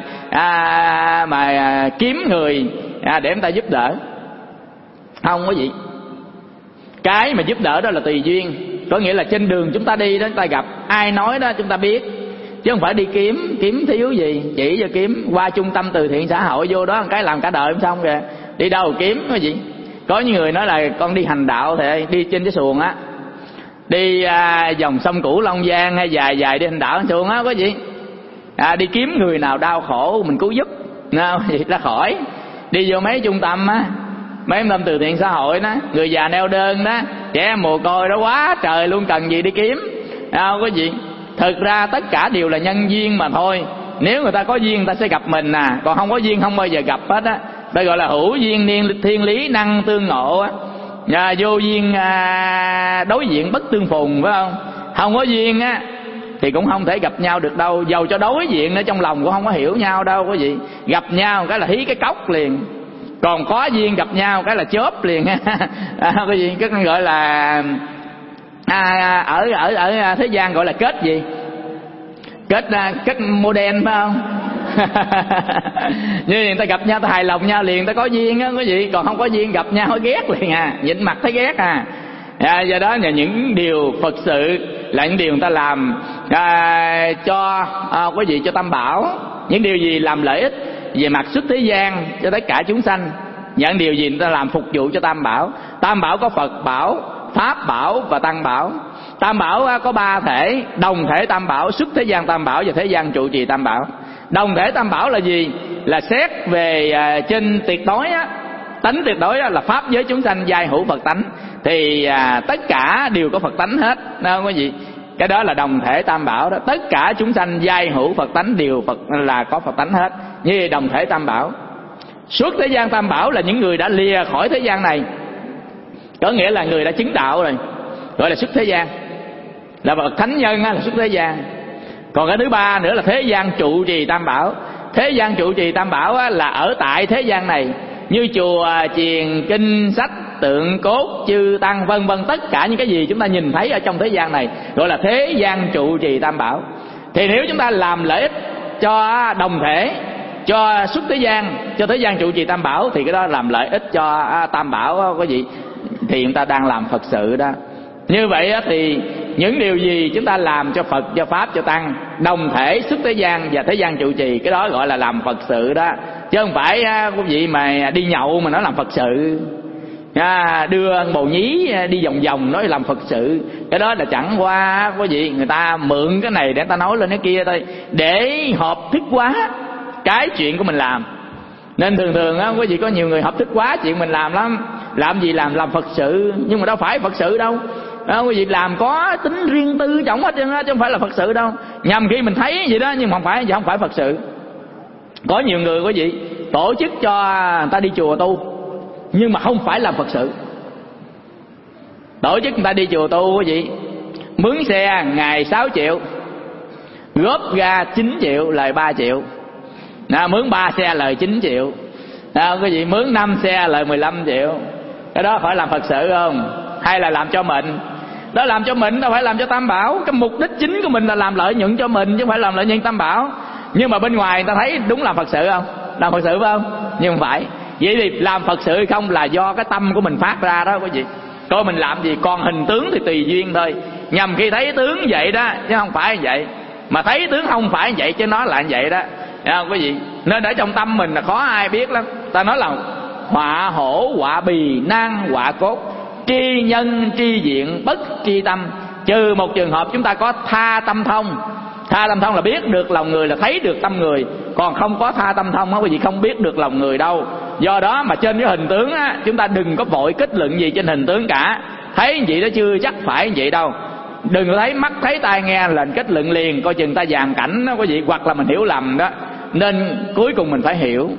mà kiếm người để người ta giúp đỡ, không có gì. Cái mà giúp đỡ đó là tùy duyên. Có nghĩa là trên đường chúng ta đi đó, chúng ta gặp ai nói đó chúng ta biết, chứ không phải đi kiếm thiếu gì, chỉ cho kiếm qua trung tâm từ thiện xã hội vô đó một cái làm cả đời không xong kìa. Đi đâu kiếm cái gì. Có những người nói là con đi hành đạo thì đi trên cái xuồng đi dòng sông Cửu Long Giang hay dài dài đi hành đạo xuồng có gì đi kiếm người nào đau khổ mình cứu giúp gì ra khỏi. Đi vô mấy trung tâm mấy trung tâm từ thiện xã hội đó, người già neo đơn đó, trẻ em mồ côi đó quá trời luôn, cần gì đi kiếm có gì. Thực ra tất cả đều là nhân duyên mà thôi. Nếu người ta có duyên người ta sẽ gặp mình còn không có duyên không bao giờ gặp hết Đây gọi là hữu duyên thiên lý năng tương ngộ vô duyên đối diện bất tương phùng, phải không? Không có duyên thì cũng không thể gặp nhau được đâu. Dầu cho đối diện ở trong lòng cũng không có hiểu nhau đâu có gì. Gặp nhau cái là hí cái cốc liền. Còn có duyên gặp nhau cái là chớp liền cái gì cái gọi là ở thế gian gọi là kết gì? Kết modern phải không? Như người ta gặp nhau ta hài lòng nhau liền, ta có duyên á, cái gì. Còn không có duyên gặp nhau ghét liền nhìn mặt thấy ghét do đó là những điều Phật sự là những điều người ta làm cho quý vị, cho Tam Bảo. Những điều gì làm lợi ích về mặt xuất thế gian cho tất cả chúng sanh, những điều gì người ta làm phục vụ cho Tam Bảo. Tam Bảo có Phật Bảo, Pháp Bảo và Tăng Bảo. Tam Bảo có 3 thể: đồng thể Tam Bảo, xuất thế gian Tam Bảo và thế gian trụ trì Tam Bảo. Đồng thể Tam Bảo là gì? Là xét về trên tuyệt đối á, tánh tuyệt đối là pháp giới chúng sanh giai hữu Phật tánh, thì tất cả đều có Phật tánh hết, đúng không quý vị? Cái đó là đồng thể Tam Bảo đó. Tất cả chúng sanh giai hữu Phật tánh đều là có Phật tánh hết, như đồng thể Tam Bảo. Xuất thế gian Tam Bảo là những người đã lìa khỏi thế gian này, có nghĩa là người đã chứng đạo rồi, gọi là xuất thế gian, là bậc thánh nhân là xuất thế gian. Còn cái thứ ba nữa là thế gian trụ trì Tam Bảo. Thế gian trụ trì Tam Bảo là ở tại thế gian này, như chùa, chiền, kinh, sách, tượng cốt, chư tăng vân vân, tất cả những cái gì chúng ta nhìn thấy ở trong thế gian này gọi là thế gian trụ trì Tam Bảo. Thì nếu chúng ta làm lợi ích cho đồng thể, cho xuất thế gian, cho thế gian trụ trì Tam Bảo, thì cái đó làm lợi ích cho Tam Bảo quý vị, thì chúng ta đang làm Phật sự đó. Như vậy thì những điều gì chúng ta làm cho Phật, cho Pháp, cho Tăng, đồng thể, xuất thế gian và thế gian trụ trì, cái đó gọi là làm Phật sự đó. Chứ không phải quý vị mà đi nhậu mà nói làm Phật sự, đưa bầu nhí đi vòng vòng nói làm Phật sự. Cái đó là chẳng qua quý vị, người ta mượn cái này để người ta nói lên cái kia thôi, để hợp thức hóa cái chuyện của mình làm. Nên thường á quý vị, có nhiều người hợp thức hóa chuyện mình làm lắm. Làm gì làm Phật sự, nhưng mà đâu phải Phật sự đâu. Quý vị làm có tính riêng tư trọng hết trơn á, chứ không phải là Phật sự đâu. Nhằm khi mình thấy vậy đó, nhưng mà không phải Phật sự. Có nhiều người quý vị tổ chức cho người ta đi chùa tu, nhưng mà không phải làm Phật sự. Tổ chức người ta đi chùa tu quý vị, mướn xe ngày 6 triệu, góp ra 9 triệu, lời 3 triệu. Mướn 3 xe lời 9 triệu. Quý vị mướn 5 xe lời 15 triệu. Cái đó phải làm Phật sự không? Hay là làm cho mình? Đó làm cho mình, đâu phải làm cho Tam Bảo. Cái mục đích chính của mình là làm lợi nhuận cho mình, chứ không phải làm lợi nhuận Tam Bảo. Nhưng mà bên ngoài người ta thấy đúng làm Phật sự không? Làm Phật sự phải không? Nhưng không phải. Vậy thì làm Phật sự không là do cái tâm của mình phát ra đó quý vị. Coi mình làm gì, còn hình tướng thì tùy duyên thôi. Nhằm khi thấy tướng vậy đó, chứ không phải vậy. Mà thấy tướng không phải vậy, chứ nó là vậy đó, thấy không quý vị? Nên ở trong tâm mình là khó ai biết lắm. Ta nói là họa hổ, họa bì, nan, họa cốt, tri nhân, tri diện, bất tri tâm. Trừ một trường hợp chúng ta có tha tâm thông. Tha tâm thông là biết được lòng người, là thấy được tâm người. Còn không có tha tâm thông á quý vị, không biết được lòng người đâu. Do đó mà trên cái hình tướng á, chúng ta đừng có vội kết luận gì trên hình tướng cả. Thấy vậy đó chưa chắc phải vậy đâu. Đừng có thấy mắt thấy tai nghe là kết luận liền, coi chừng ta dàn cảnh đó quý vị, hoặc là mình hiểu lầm đó. Nên cuối cùng mình phải hiểu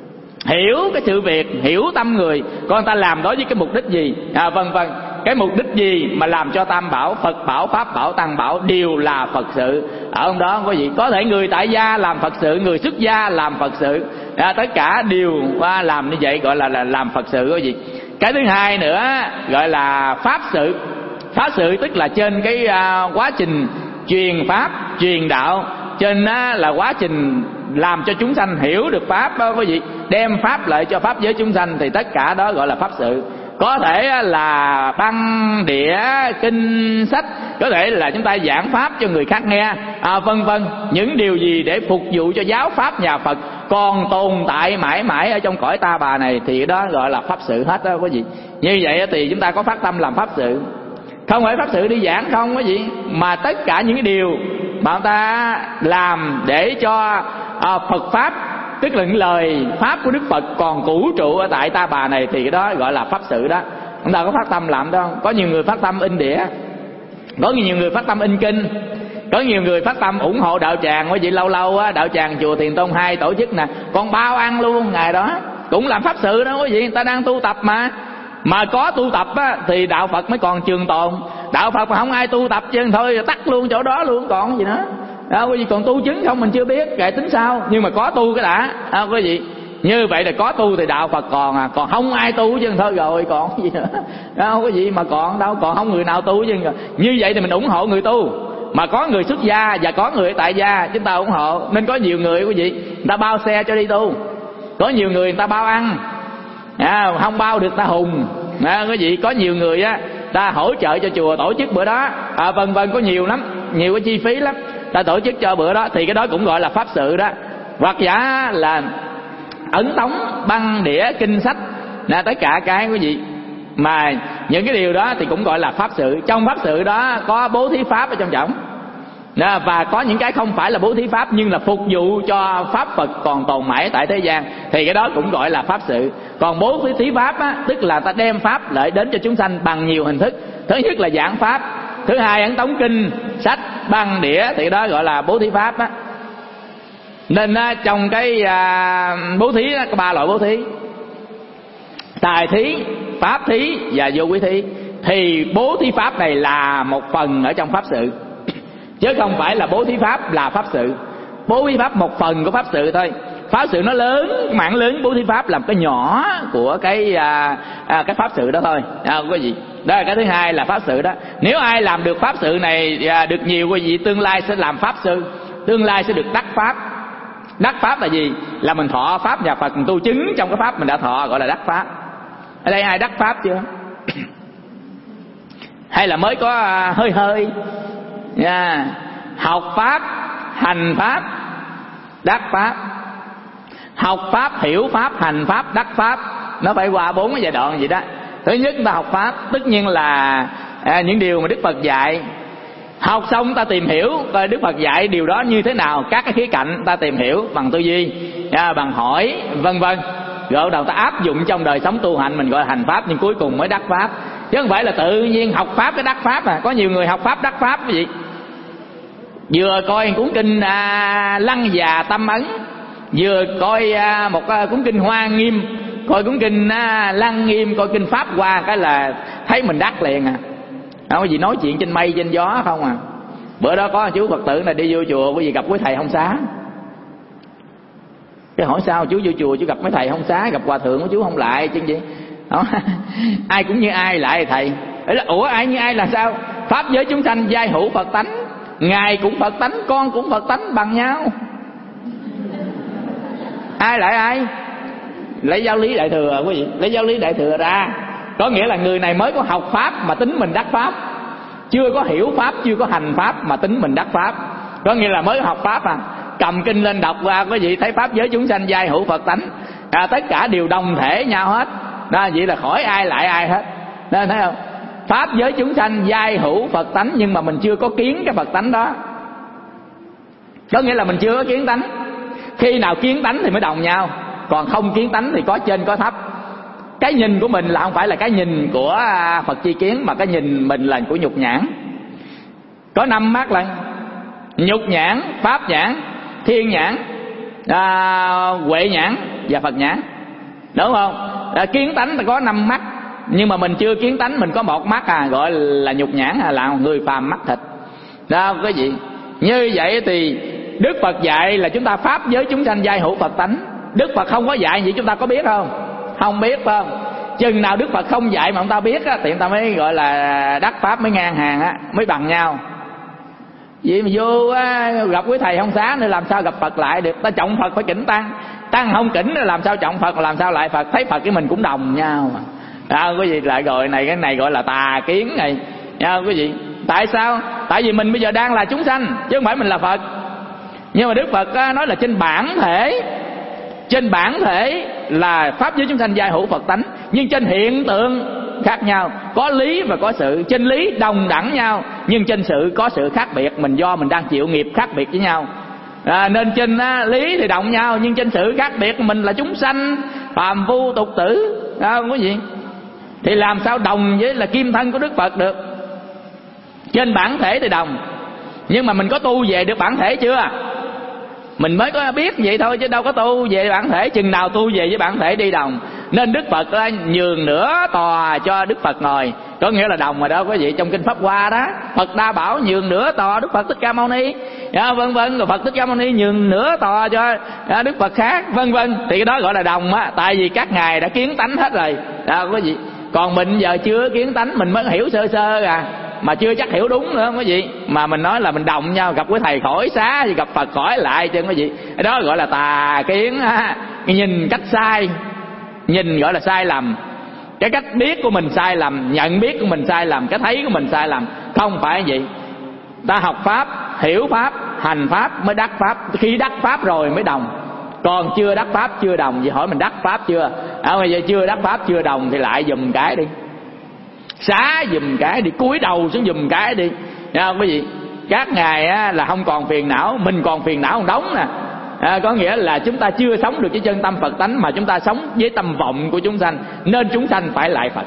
cái sự việc, hiểu tâm người, con ta làm đó với cái mục đích gì, vân vân. Cái mục đích gì mà làm cho Tam Bảo, Phật Bảo, Pháp Bảo, Tăng Bảo đều là Phật sự. Ở trong đó quý vị có thể người tại gia làm Phật sự, người xuất gia làm Phật sự, tất cả đều làm như vậy, gọi là làm Phật sự quý vị. Cái thứ hai nữa gọi là Pháp sự. Pháp sự tức là trên cái quá trình truyền Pháp, truyền đạo, trên là quá trình làm cho chúng sanh hiểu được Pháp đó quý vị, đem Pháp lại cho Pháp giới chúng sanh, thì tất cả đó gọi là Pháp sự. Có thể là băng đĩa kinh sách, có thể là chúng ta giảng Pháp cho người khác nghe, vân vân. Những điều gì để phục vụ cho giáo Pháp nhà Phật còn tồn tại mãi mãi ở trong cõi ta bà này, thì đó gọi là Pháp sự hết đó quý vị. Như vậy thì chúng ta có phát tâm làm Pháp sự. Không phải Pháp sự đi giảng không quý vị, mà tất cả những điều mà chúng ta làm để cho Phật Pháp, tức là những lời Pháp của Đức Phật còn cũ trụ ở tại ta bà này, thì cái đó gọi là Pháp sự đó. Chúng ta có phát tâm làm đó không? Có nhiều người phát tâm in đĩa, có nhiều người phát tâm in kinh, có nhiều người phát tâm ủng hộ đạo tràng. Quý vị lâu lâu á, đạo tràng chùa Thiền Tông 2 tổ chức nè, còn bao ăn luôn ngày đó, cũng làm Pháp sự đó quý vị. Người ta đang tu tập mà có tu tập á, thì đạo Phật mới còn trường tồn. Đạo Phật mà không ai tu tập chứ thôi tắt luôn chỗ đó luôn, còn gì nữa đó quý vị. Còn tu chứng không mình chưa biết, kệ tính sao, nhưng mà có tu cái đã quý vị. Như vậy là có tu thì đạo Phật còn còn không ai tu chứ thôi rồi còn gì nữa đó quý vị. Mà còn đâu, còn không người nào tu chứ. Như vậy thì mình ủng hộ người tu, mà có người xuất gia và có người tại gia chúng ta ủng hộ. Nên có nhiều người quý vị, người ta bao xe cho đi tu, có nhiều người ta bao ăn, không bao được ta hùng quý vị. Có nhiều người á ta hỗ trợ cho chùa tổ chức bữa đó, vân vân, có nhiều lắm. nhiều cái chi phí lắm, ta tổ chức cho bữa đó, thì cái đó cũng gọi là pháp sự đó. Hoặc giả là ấn tống, băng đĩa, kinh sách, tất cả cái quý vị, mà những cái điều đó thì cũng gọi là pháp sự. Trong pháp sự đó có bố thí pháp ở trong trọng, và có những cái không phải là bố thí pháp nhưng là phục vụ cho pháp Phật còn tồn mãi tại thế gian, thì cái đó cũng gọi là pháp sự. Còn bố thí pháp á, tức là ta đem pháp lợi đến cho chúng sanh bằng nhiều hình thức. Thứ nhất là giảng pháp, thứ hai ấn tống kinh sách, băng đĩa, thì cái đó gọi là bố thí pháp á. Nên trong cái bố thí đó, có 3 loại bố thí: tài thí, pháp thí và vô quý thí. Thì bố thí pháp này là một phần ở trong pháp sự, chứ không phải là bố thí pháp là pháp sự. Bố thí pháp một phần của pháp sự thôi. Pháp sự nó lớn, mảng lớn, bố thí pháp làm cái nhỏ của cái pháp sự đó thôi. Quý vị, đó là cái thứ hai là pháp sự đó. Nếu ai làm được pháp sự này được nhiều, quý vị tương lai sẽ làm pháp sư, tương lai sẽ được đắc pháp. Đắc pháp là gì? Là mình thọ pháp nhà Phật, mình tu chứng trong cái pháp mình đã thọ, gọi là đắc pháp. Ở đây ai đắc pháp chưa? Hay là mới có hơi hơi? Học pháp, hành pháp, đắc pháp. Học pháp, hiểu pháp, hành pháp, đắc pháp. Nó phải qua 4 cái giai đoạn gì đó. Thứ nhất ta học pháp, tất nhiên là những điều mà Đức Phật dạy. Học xong ta tìm hiểu coi Đức Phật dạy điều đó như thế nào, các cái khía cạnh ta tìm hiểu bằng tư duy, bằng hỏi, vân vân. Rồi đầu ta áp dụng trong đời sống tu hành, mình gọi là hành pháp, nhưng cuối cùng mới đắc pháp. Chứ không phải là tự nhiên học pháp cái đắc pháp. Có nhiều người học pháp đắc pháp cái gì, vừa coi cuốn kinh Lăng Già Tâm Ấn, vừa coi một cuốn kinh Hoa Nghiêm, coi cuốn kinh Lăng Nghiêm, coi kinh Pháp Hoa, cái là thấy mình đắc liền Không có gì nói chuyện trên mây trên gió không Bữa đó có chú Phật tử này đi vô chùa, có gì gặp quý thầy Hồng Xá. Cái hỏi sao chú vô chùa chú gặp mấy thầy Hồng Xá, gặp hòa thượng của chú không lại chứ gì? Ai cũng như ai lại thầy. Ủa ai như ai là sao? Pháp giới chúng sanh giai hữu Phật tánh, ngài cũng Phật tánh, con cũng Phật tánh bằng nhau. Ai lại ai? Lấy giáo lý đại thừa quý vị, lấy giáo lý đại thừa ra, có nghĩa là người này mới có học pháp mà tính mình đắc pháp, chưa có hiểu pháp, chưa có hành pháp mà tính mình đắc pháp. Có nghĩa là mới học pháp cầm kinh lên đọc qua, quý vị thấy pháp giới chúng sanh giai hữu Phật tánh, tất cả đều đồng thể nhau hết. Đó, vậy là khỏi ai lại ai hết. Đó, thấy không? Pháp giới chúng sanh giai hữu Phật tánh, nhưng mà mình chưa có kiến cái Phật tánh đó. Có nghĩa là mình chưa có kiến tánh. Khi nào kiến tánh thì mới đồng nhau, còn không kiến tánh thì có trên có thấp. Cái nhìn của mình là không phải là cái nhìn của Phật chi kiến, mà cái nhìn mình là của nhục nhãn. Có 5 mắt là nhục nhãn, pháp nhãn, thiên nhãn, huệ nhãn và Phật nhãn, đúng không? Kiến tánh là có 5 mắt, nhưng mà mình chưa kiến tánh, mình có 1 mắt gọi là nhục nhãn, là người phàm mắt thịt. Đó quý vị. Như vậy thì Đức Phật dạy là chúng ta pháp giới chúng sanh giai hữu Phật tánh. Đức Phật không có dạy gì chúng ta có biết không? Không biết phải không? Chừng nào Đức Phật không dạy mà chúng ta biết thì chúng ta mới gọi là đắc pháp, mới ngang hàng mới bằng nhau. Vậy mà vô gặp quý thầy Hồng Xá nữa làm sao gặp Phật lại được? Ta trọng Phật phải kính tăng, tăng không kính làm sao trọng Phật, làm sao lại Phật? Thấy Phật cái mình cũng đồng nhau quý vị. Lại gọi này, cái này gọi là tà kiến này nha quý vị. Tại sao? Tại vì mình bây giờ đang là chúng sanh chứ không phải mình là Phật. Nhưng mà Đức Phật nói là trên bản thể, trên bản thể là pháp giới chúng sanh giai hữu Phật tánh, nhưng trên hiện tượng khác nhau, có lý và có sự. Trên lý đồng đẳng nhau, nhưng trên sự có sự khác biệt, mình do mình đang chịu nghiệp khác biệt với nhau. Nên trên lý thì đồng nhau, nhưng trên sự khác biệt, mình là chúng sanh phàm phu tục tử, không có gì thì làm sao đồng với là kim thân của Đức Phật được? Trên bản thể thì đồng, nhưng mà mình có tu về được bản thể chưa? Mình mới có biết vậy thôi chứ đâu có tu về bản thể. Chừng nào tu về với bản thể đi đồng. Nên Đức Phật nhường nửa tòa cho Đức Phật ngồi, có nghĩa là đồng rồi đó quý vị. Trong kinh Pháp Hoa đó, Phật Đa Bảo nhường nửa tòa Đức Phật Thích Ca Mâu Ni, vân vân. Rồi Phật Thích Ca Mâu Ni nhường nửa tòa cho Đức Phật khác, vân vân. Thì cái đó gọi là đồng tại vì các ngài đã kiến tánh hết rồi quý vị. Còn mình giờ chưa kiến tánh, mình mới hiểu sơ sơ mà chưa chắc hiểu đúng nữa quý vị. Mà mình nói là mình đồng nhau, gặp quý thầy khỏi xá thì gặp Phật khỏi lại chứ quý vị. Cái đó gọi là tà kiến, nhìn cách sai, nhìn gọi là sai lầm. Cái cách biết của mình sai lầm, nhận biết của mình sai lầm, cái thấy của mình sai lầm, không phải vậy. Ta học pháp, hiểu pháp, hành pháp mới đắc pháp. Khi đắc pháp rồi mới đồng. Còn chưa đắc pháp chưa đồng. Vì hỏi mình đắc pháp chưa? Bây giờ chưa đắc pháp chưa đồng thì lại dùm cái đi, xá dùm cái đi, cúi đầu xuống dùm cái đi. Thấy không quý vị? Các ngài á, là không còn phiền não, mình còn phiền não một đống nè. Có nghĩa là chúng ta chưa sống được với chân tâm Phật tánh, mà chúng ta sống với tâm vọng của chúng sanh, nên chúng sanh phải lại Phật.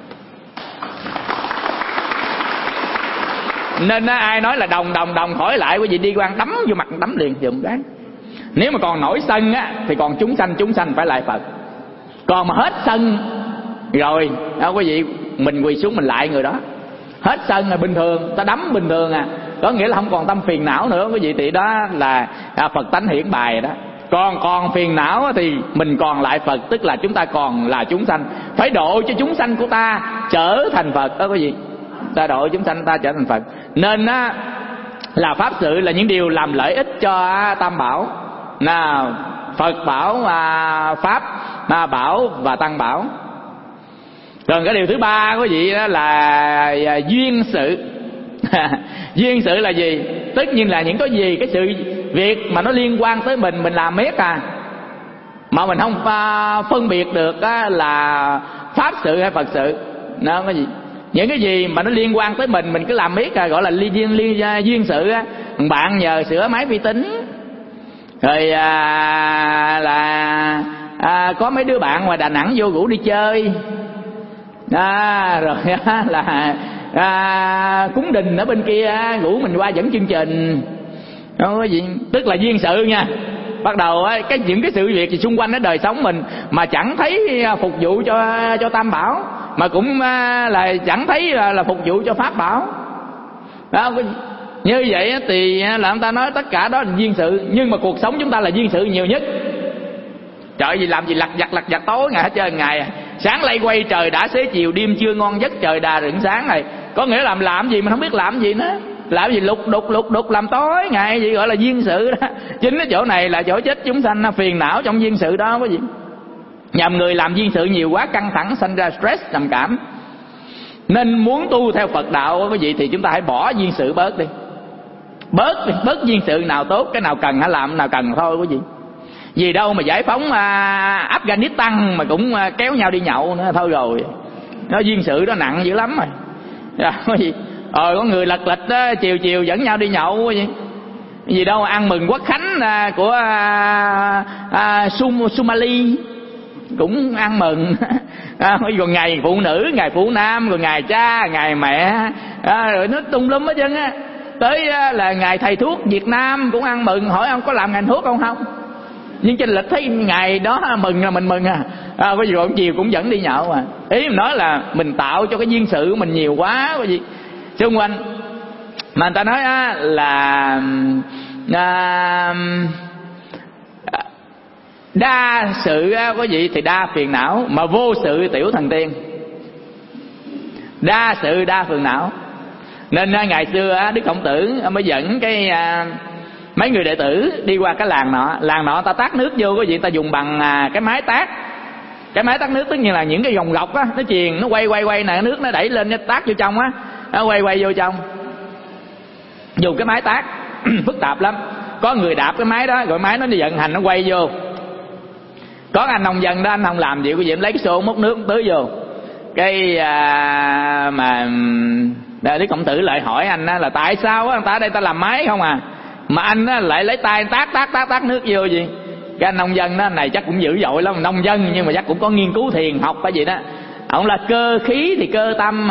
Nên ai nói là đồng khỏi lại, quý vị đi quan đấm vô mặt đấm liền dùm cái. Nếu mà còn nổi sân á thì còn chúng sanh phải lại Phật. Còn mà hết sân rồi quý vị, mình quỳ xuống mình lại người đó. Hết sân là bình thường, ta đấm bình thường có nghĩa là không còn tâm phiền não nữa quý vị, thì đó là Phật tánh hiển bài đó. Còn phiền não thì mình còn lại Phật, tức là chúng ta còn là chúng sanh, phải độ cho chúng sanh của ta trở thành Phật đó quý vị. Ta độ chúng sanh ta trở thành Phật. Nên là pháp sự là những điều làm lợi ích cho tam bảo, nào Phật bảo, pháp bảo và tăng bảo. Còn cái điều thứ ba quý vị đó là duyên sự. Duyên sự là gì? Tất nhiên là những cái gì, cái sự việc mà nó liên quan tới mình làm miết mà mình không phân biệt được là pháp sự hay Phật sự. Nó có gì? Những cái gì mà nó liên quan tới mình cứ làm miết gọi là duyên sự. Bạn nhờ sửa máy vi tính, rồi là có mấy đứa bạn ngoài Đà Nẵng vô rủ đi chơi, rồi là cúng đình ở bên kia rủ mình qua dẫn chương trình. Đó có gì? Tức là duyên sự nha. Bắt đầu những cái sự việc gì xung quanh ở đời sống mình mà chẳng thấy phục vụ cho tam bảo, mà cũng là chẳng thấy là phục vụ cho pháp bảo. Đó, như vậy thì là người ta nói tất cả đó là duyên sự. Nhưng mà cuộc sống chúng ta là duyên sự nhiều nhất. Trời gì làm gì lặt vặt tối ngày hết trơn ngày. Sáng lay quay trời đã xế chiều, đêm chưa ngon giấc trời đà rạng sáng này. Có nghĩa là làm gì mà không biết làm gì nữa. Làm gì lục đục làm tối ngày gì gọi là duyên sự đó. Chính cái chỗ này là chỗ chết chúng sanh phiền não trong duyên sự đó quý vị. Nhầm người làm duyên sự nhiều quá căng thẳng, sanh ra stress trầm cảm. Nên muốn tu theo Phật đạo quý vị thì chúng ta hãy bỏ duyên sự bớt đi. Bớt duyên sự nào tốt, cái nào cần hãy làm, nào cần thôi quý vị. Vì đâu mà giải phóng Afghanistan mà cũng kéo nhau đi nhậu nữa thôi rồi. Nó duyên sự đó nặng dữ lắm rồi. Quý vị. Có người lật đó, chiều dẫn nhau đi nhậu quý vị. Gì đâu ăn mừng quốc khánh của Somali cũng ăn mừng. Còn ngày phụ nữ, ngày phụ nam, rồi ngày cha, ngày mẹ, rồi nó tung lum hết trơn á. Tới là ngày thầy thuốc Việt Nam cũng ăn mừng. Hỏi ông có làm ngành thuốc không? Nhưng trên lịch thấy ngày đó mừng là mình mừng có gì còn chiều cũng dẫn đi nhậu Ý mình nói là mình tạo cho cái duyên sự của mình nhiều quá có gì xung quanh. Mà người ta nói là đa sự có gì thì đa phiền não, mà vô sự tiểu thần tiên. Đa sự đa phiền não. Nên ngày xưa Đức Khổng Tử mới dẫn cái mấy người đệ tử đi qua cái làng nọ ta tát nước vô, cái gì ta dùng bằng cái máy tát. Cái máy tát nước tất nhiên là những cái vòng lọc nó chuyền, nó quay nè, nước nó đẩy lên, nó tát vô trong nó quay vô trong. Dùng cái máy tát phức tạp lắm. Có người đạp cái máy đó, rồi máy nó đi vận hành nó quay vô. Có anh nông dân đó, anh không làm gì, quý vị lấy cái xô múc nước tưới vô. Cái mà Đức Khổng Tử lại hỏi anh là tại sao ta ở đây ta làm máy không mà anh lại lấy tay tát nước vô gì. Cái anh nông dân đó này chắc cũng dữ dội lắm, nông dân nhưng mà chắc cũng có nghiên cứu thiền học cái gì đó. Ông là cơ khí thì cơ tâm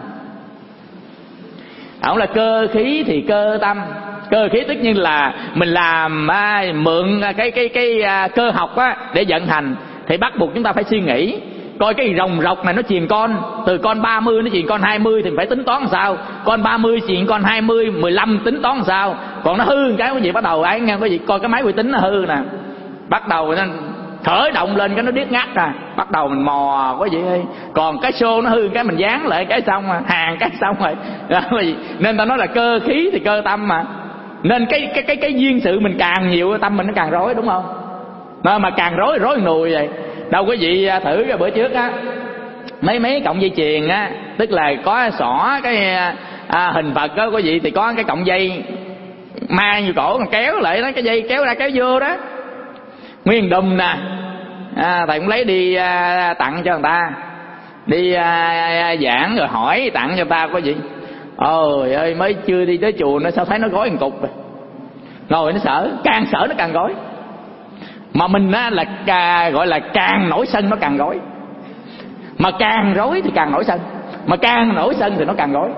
Ông là cơ khí thì cơ tâm. Cơ khí tất nhiên là mình làm mượn cái cơ học để vận hành, thì bắt buộc chúng ta phải suy nghĩ coi cái rồng rọc này nó truyền con, từ con 30 nó truyền con 20 thì phải tính toán làm sao, con 30 truyền con 20, 15 tính toán làm sao. Còn nó hư cái gì bắt đầu ấy nghe, có gì coi cái máy vi tính nó hư nè, bắt đầu nó khởi động lên cái nó điếc ngắt bắt đầu mình mò có gì. Còn cái xô nó hư cái mình dán lại cái xong hàng cái xong rồi. Nên ta nói là cơ khí thì cơ tâm Nên cái duyên sự mình càng nhiều, tâm mình nó càng rối, đúng không? Mà càng rối nùi vậy. Đâu quý vị thử cái bữa trước mấy cộng dây chuyền tức là có xỏ hình Phật đó quý vị, thì có cái cọng dây mang như cổ còn kéo lại đó, cái dây kéo ra kéo vô đó nguyên đùm nè. Thầy cũng lấy đi tặng cho người ta, đi giảng rồi hỏi tặng cho người ta có gì. Ôi ơi, mới chưa đi tới chùa nó sao thấy nó gói một cục rồi. Ngồi nó sợ, càng sợ nó càng gói. Mà mình á là gọi là càng nổi sân nó càng gói, mà càng rối thì càng nổi sân, mà càng nổi sân thì nó càng gói.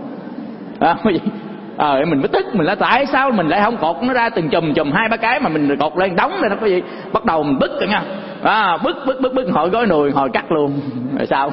Mình mới tức, mình là tại sao mình lại không cột nó ra từng chùm 2-3 cái mà mình cột lên đóng lên nó có gì. Bắt đầu mình bứt rồi nha, bứt hồi gói nùi hồi cắt luôn rồi sao.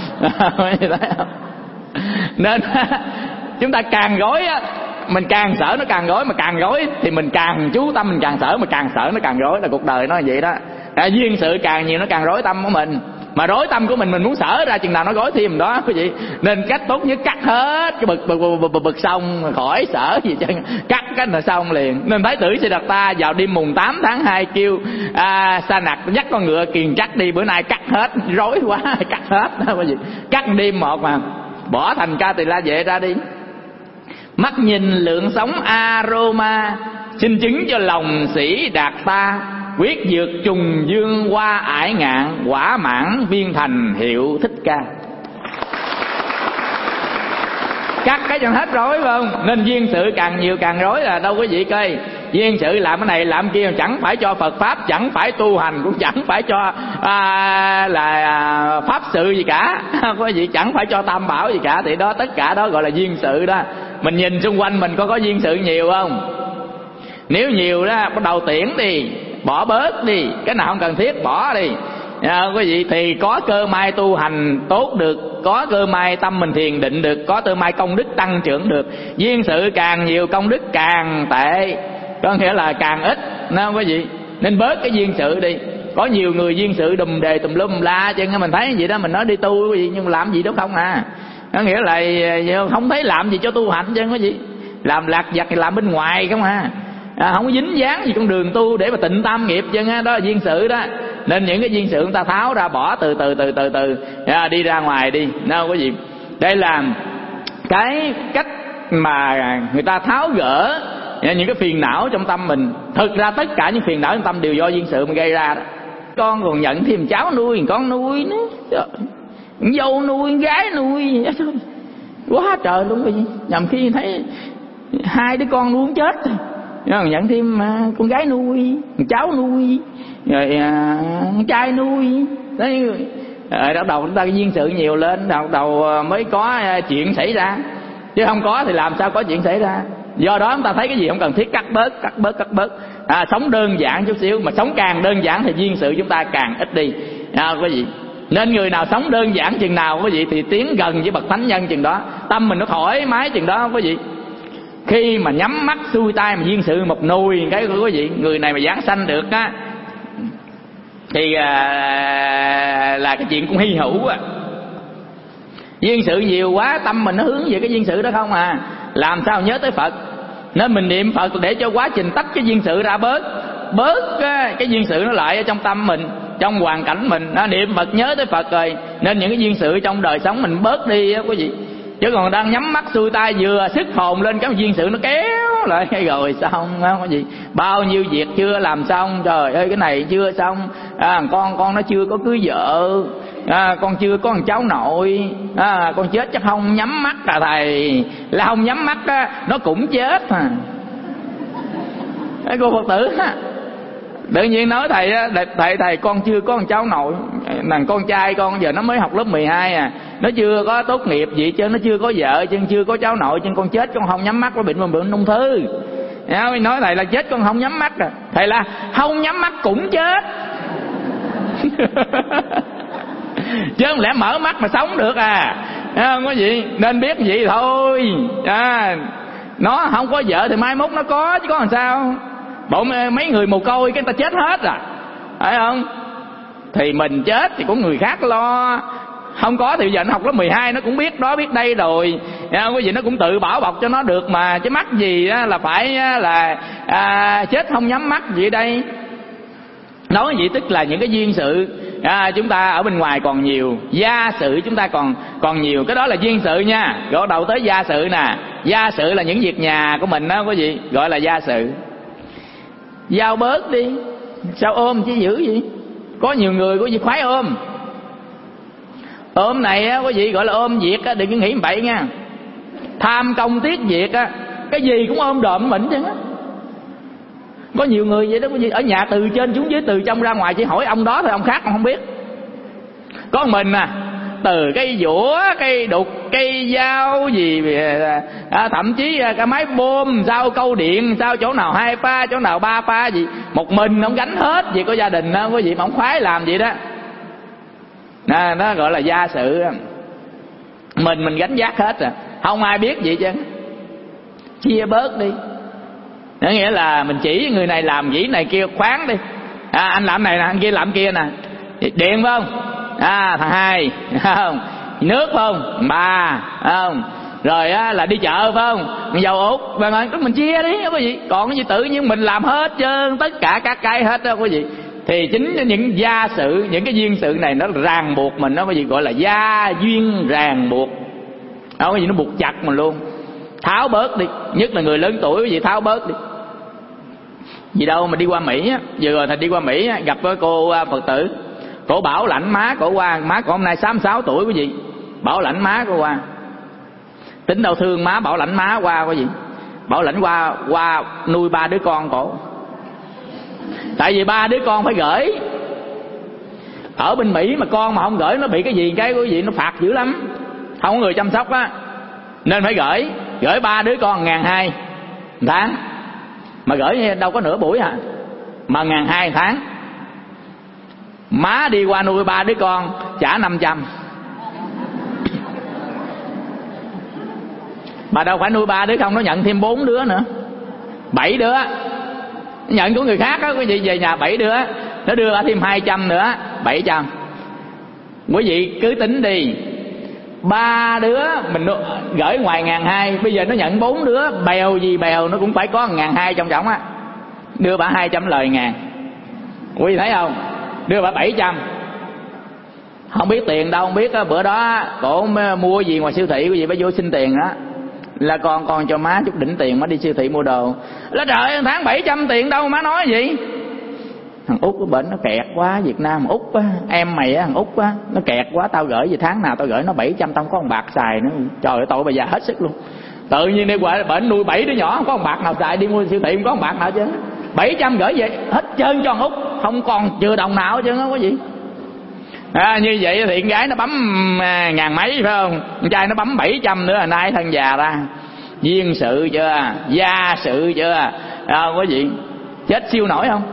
Nên chúng ta càng gói á, mình càng sợ nó càng gói, mà càng gói thì mình càng chú tâm, mình càng sợ, mà càng sợ nó càng gói. Là cuộc đời nó vậy đó. Duyên sự càng nhiều nó càng rối tâm của mình, mà rối tâm của mình muốn sở ra chừng nào nó gói thêm đó quý vị. Nên cách tốt nhất cắt hết cái bực xong khỏi sở gì chứ, cắt cái là xong liền. Nên Thái tử Siddhartha vào đêm mùng 8 tháng 2 kêu Sa Nặc dắt con ngựa kiền trắc đi, bữa nay cắt hết, rối quá cắt hết đó quý vị. Cắt đêm một mà bỏ thành Ca Tỳ La Vệ ra đi. Mắt nhìn lượng sống aroma, xin chứng cho lòng sĩ đạt ta. Quyết dược trùng dương qua ải ngạn, quả mãn viên thành hiệu Thích Ca. Cắt cái cho hết rối phải không? Nên duyên sự càng nhiều càng rối là đâu quý vị coi. Duyên sự làm cái này làm kia, chẳng phải cho Phật Pháp, chẳng phải tu hành, cũng chẳng phải cho là Pháp sự gì cả. Quý vị chẳng phải cho Tam Bảo gì cả. Thì đó, tất cả đó gọi là duyên sự đó. Mình nhìn xung quanh mình có duyên sự nhiều không? Nếu nhiều đó bắt đầu tiễn đi, bỏ bớt đi, cái nào không cần thiết bỏ đi. Quý vị, thì có cơ may tu hành tốt được, có cơ may tâm mình thiền định được, có cơ may công đức tăng trưởng được. Duyên sự càng nhiều công đức càng tệ, có nghĩa là càng ít, nên quý vị nên bớt cái duyên sự đi. Có nhiều người duyên sự đùm đề tùm lum la, chứ mình thấy gì đó mình nói đi tu quý vị, nhưng mà làm gì đó không à. Có nghĩa là không thấy làm gì cho tu hành chứ quý vị. Làm lạc vặt thì làm bên ngoài không à. Không có dính dáng gì con đường tu để mà tịnh tam nghiệp chứ đó là duyên sự đó. Nên những cái duyên sự chúng ta tháo ra, bỏ từ từ đi ra ngoài đi. Đâu quý vị, đây là cái cách mà người ta tháo gỡ những cái phiền não trong tâm mình. Thực ra tất cả những phiền não trong tâm đều do duyên sự mình gây ra đó. Con còn nhận thêm cháu nuôi, con nuôi nữa, dâu nuôi, gái nuôi, quá trời luôn quý vị. Nhằm khi thấy 2 đứa con nuôi chết rồi nhận thêm con gái nuôi, cháu nuôi, rồi con trai nuôi. Đấy, bắt đầu chúng ta duyên sự nhiều lên, bắt đầu mới có chuyện xảy ra. Chứ không có thì làm sao có chuyện xảy ra. Do đó chúng ta thấy cái gì không cần thiết cắt bớt. Sống đơn giản chút xíu, mà sống càng đơn giản thì duyên sự chúng ta càng ít đi. Quý vị, nên người nào sống đơn giản chừng nào quý vị thì tiến gần với bậc thánh nhân chừng đó, tâm mình nó thoải mái chừng đó quý vị. Khi mà nhắm mắt xuôi tay mà duyên sự một nùi cái quý vị, người này mà giảng sanh được á thì là cái chuyện cũng hy hữu á. Duyên sự nhiều quá, tâm mình nó hướng về cái duyên sự đó không à, làm sao nhớ tới Phật. Nên mình niệm Phật để cho quá trình tách cái duyên sự ra, bớt cái duyên sự nó lại ở trong tâm mình, trong hoàn cảnh mình. Niệm Phật nhớ tới Phật rồi, nên những cái duyên sự trong đời sống mình bớt đi á quý vị. Chứ còn đang nhắm mắt xuôi tay vừa sức hồn lên, cái duyên sự nó kéo lại rồi xong không có gì. Bao nhiêu việc chưa làm xong, trời ơi cái này chưa xong, con nó chưa có cưới vợ, con chưa có thằng cháu nội, con chết chắc không nhắm mắt à thầy. Là không nhắm mắt á nó cũng chết à. Cái cô Phật tử á tự nhiên nói thầy á, thầy con chưa có thằng cháu nội, thằng con trai con giờ nó mới học lớp 12 à, nó chưa có tốt nghiệp gì chứ, nó chưa có vợ chứ, chưa có cháu nội chứ, con chết con không nhắm mắt, nó bệnh ung thư. Nói thầy là chết con không nhắm mắt à, thầy là không nhắm mắt cũng chết. Chứ không lẽ mở mắt mà sống được à, không có gì. Nên biết vậy thôi. Nó không có vợ thì mai mốt nó có chứ có làm sao. Bộ mấy người mồ côi cái người ta chết hết à, phải không? Thì mình chết thì cũng người khác lo. Không có thì giờ nó học lớp 12 nó cũng biết đó biết đây rồi, cái gì nó cũng tự bảo bọc cho nó được mà. Chứ mắc gì đó là phải là chết không nhắm mắt gì đây. Nói vậy tức là những cái duyên sự chúng ta ở bên ngoài còn nhiều, gia sự chúng ta còn nhiều. Cái đó là duyên sự nha. Rồi đầu tới gia sự nè. Gia sự là những việc nhà của mình đó quý vị, gọi là gia sự. Giao bớt đi, sao ôm chứ dữ vậy? Có nhiều người quý vị khoái ôm. Ôm này á quý vị gọi là ôm việc á, đừng có nghĩ bậy nha. Tham công tiếc việc á, cái gì cũng ôm đồm mình chứ á. Có nhiều người vậy đó quý vị, ở nhà từ trên xuống dưới, từ trong ra ngoài, chỉ hỏi ông đó thôi, ông khác ông không biết. Có mình từ cây dũa, cây đục, cây dao gì, thậm chí cái máy bơm, sao câu điện, sao chỗ nào 2 pha, chỗ nào 3 pha gì, một mình ông gánh hết. Vì có gia đình đó quý vị, mà ông khoái làm vậy đó. Nó gọi là gia sự. Mình gánh vác hết rồi, không ai biết gì chứ. Chia bớt đi. Nó nghĩa là mình chỉ người này làm dĩ này kia khoáng đi. Anh làm này nè, anh kia làm kia nè. Điện phải không? Thằng 2 không? Nước phải không? 3 không? Rồi là đi chợ phải không? Dầu út và mình chia đi quý vị. Còn cái gì tự nhiên mình làm hết trơn, tất cả các cái hết đó quý vị. Thì chính những gia sự, những cái duyên sự này nó ràng buộc mình đó quý vị, gọi là gia duyên ràng buộc. Đó cái gì nó buộc chặt mình luôn. Tháo bớt đi, nhất là người lớn tuổi quý vị, tháo bớt đi. Vì đâu mà đi qua Mỹ á, vừa rồi thầy đi qua Mỹ á, gặp với cô Phật tử, cổ bảo lãnh má cổ qua. Má cổ hôm nay 66 tuổi quý vị, bảo lãnh má cổ qua. Tính đâu thương má, bảo lãnh má qua quý vị. Bảo lãnh qua nuôi 3 đứa con cổ. Tại vì 3 đứa con phải gửi. Ở bên Mỹ mà con mà không gửi nó bị cái gì cái quý vị, nó phạt dữ lắm, không có người chăm sóc á, nên phải gửi 3 đứa con 1.200 tháng. Mà gửi đâu có nửa buổi mà 1.200 tháng. Má đi qua nuôi 3 đứa con trả 500. Mà đâu phải nuôi 3 đứa không, nó nhận thêm 4 đứa nữa, 7 đứa. Nhận của người khác á quý vị, về nhà 7 đứa, nó đưa thêm 200 nữa, 700. Quý vị cứ tính đi, 3 đứa mình gửi ngoài 1.200, bây giờ nó nhận 4 đứa, bèo gì bèo nó cũng phải có 1.200 trong trọng á. Đưa bà 200 lời 1.000. Quý vị thấy không? Đưa bà 700. Không biết tiền đâu, không biết bữa đó cổ mua gì ngoài siêu thị quý vị, phải vô xin tiền đó. Là con cho má chút đỉnh tiền, má đi siêu thị mua đồ. Là trời, tháng 700 tiền đâu má nói gì. Thằng Út cái bệnh nó kẹt quá, Việt Nam Út á, em mày á, thằng Út á, nó kẹt quá, tao gửi về tháng nào tao gửi nó 700, tao không có một bạc xài nữa. Trời ơi, tội bà già hết sức luôn. Tự nhiên đi qua bệnh nuôi 7 đứa nhỏ, không có một bạc nào xài, đi mua siêu thị không có một bạc nào chứ. 700 gửi về hết trơn cho thằng Út, không còn chừa đồng nào chứ có gì. Như vậy thì con gái nó bấm 1.000 mấy phải không? Con trai nó bấm 700 nữa là nay thân già ra. Duyên sự chưa? Gia sự chưa? Quý vị chết siêu nổi không?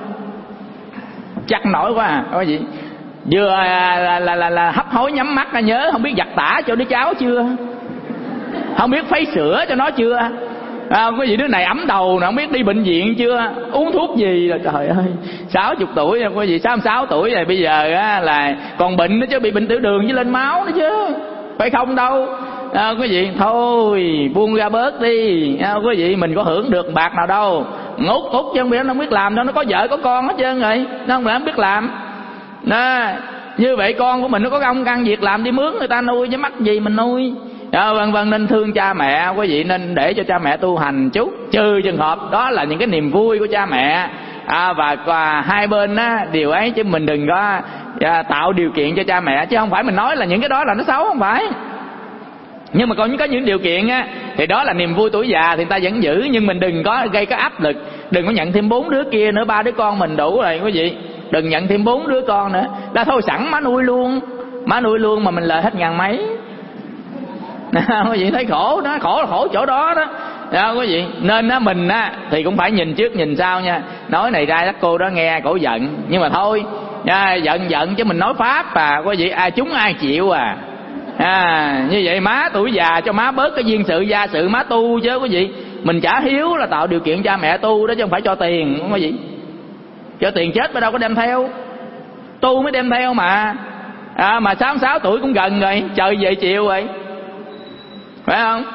Chắc nổi quá quý vị. Vừa là hấp hối nhắm mắt nhớ không biết giặt tả cho đứa cháu chưa, không biết phấy sữa cho nó chưa, quý vị đứa này ấm đầu nè, không biết đi bệnh viện chưa, uống thuốc gì rồi. Trời ơi, 60 tuổi rồi quý vị, 66 tuổi rồi, bây giờ á là còn bệnh nữa chứ, bị bệnh tiểu đường với lên máu nữa chứ, phải không đâu. Quý vị thôi buông ra bớt đi. Quý vị mình có hưởng được bạc nào đâu. Út chứ nó không biết làm đâu, nó có vợ có con hết trơn rồi, nó không biết làm. Như vậy con của mình nó có công ăn việc làm, đi mướn người ta nuôi chứ mắc gì mình nuôi. Vân nên thương cha mẹ, quý vị nên để cho cha mẹ tu hành chút, trừ trường hợp đó là những cái niềm vui của cha mẹ. Và hai bên điều ấy, chứ mình đừng có tạo điều kiện cho cha mẹ, chứ không phải mình nói là những cái đó là nó xấu, không phải. Nhưng mà còn có những điều kiện á, thì đó là niềm vui tuổi già thì người ta vẫn giữ, nhưng mình đừng có gây cái áp lực, đừng có nhận thêm 4 đứa kia nữa, 3 đứa con mình đủ rồi quý vị, đừng nhận thêm 4 đứa con nữa. Là thôi sẵn má nuôi luôn mà mình lời hết 1.000 mấy. Quý vị thấy khổ đó, khổ là khổ chỗ đó đó. Quý vị nên mình thì cũng phải nhìn trước nhìn sau nha. Nói này ra các cô đó nghe cổ giận, nhưng mà thôi giận chứ mình nói pháp quý vị, chúng ai chịu như vậy má tuổi già cho má bớt cái duyên sự gia sự, má tu chứ quý vị. Mình trả hiếu là tạo điều kiện cha mẹ tu đó, chứ không phải cho tiền quý vị. Cho tiền chết mà đâu có đem theo, tu mới đem theo mà. Mà 66 tuổi cũng gần rồi, trời về chiều rồi, phải không?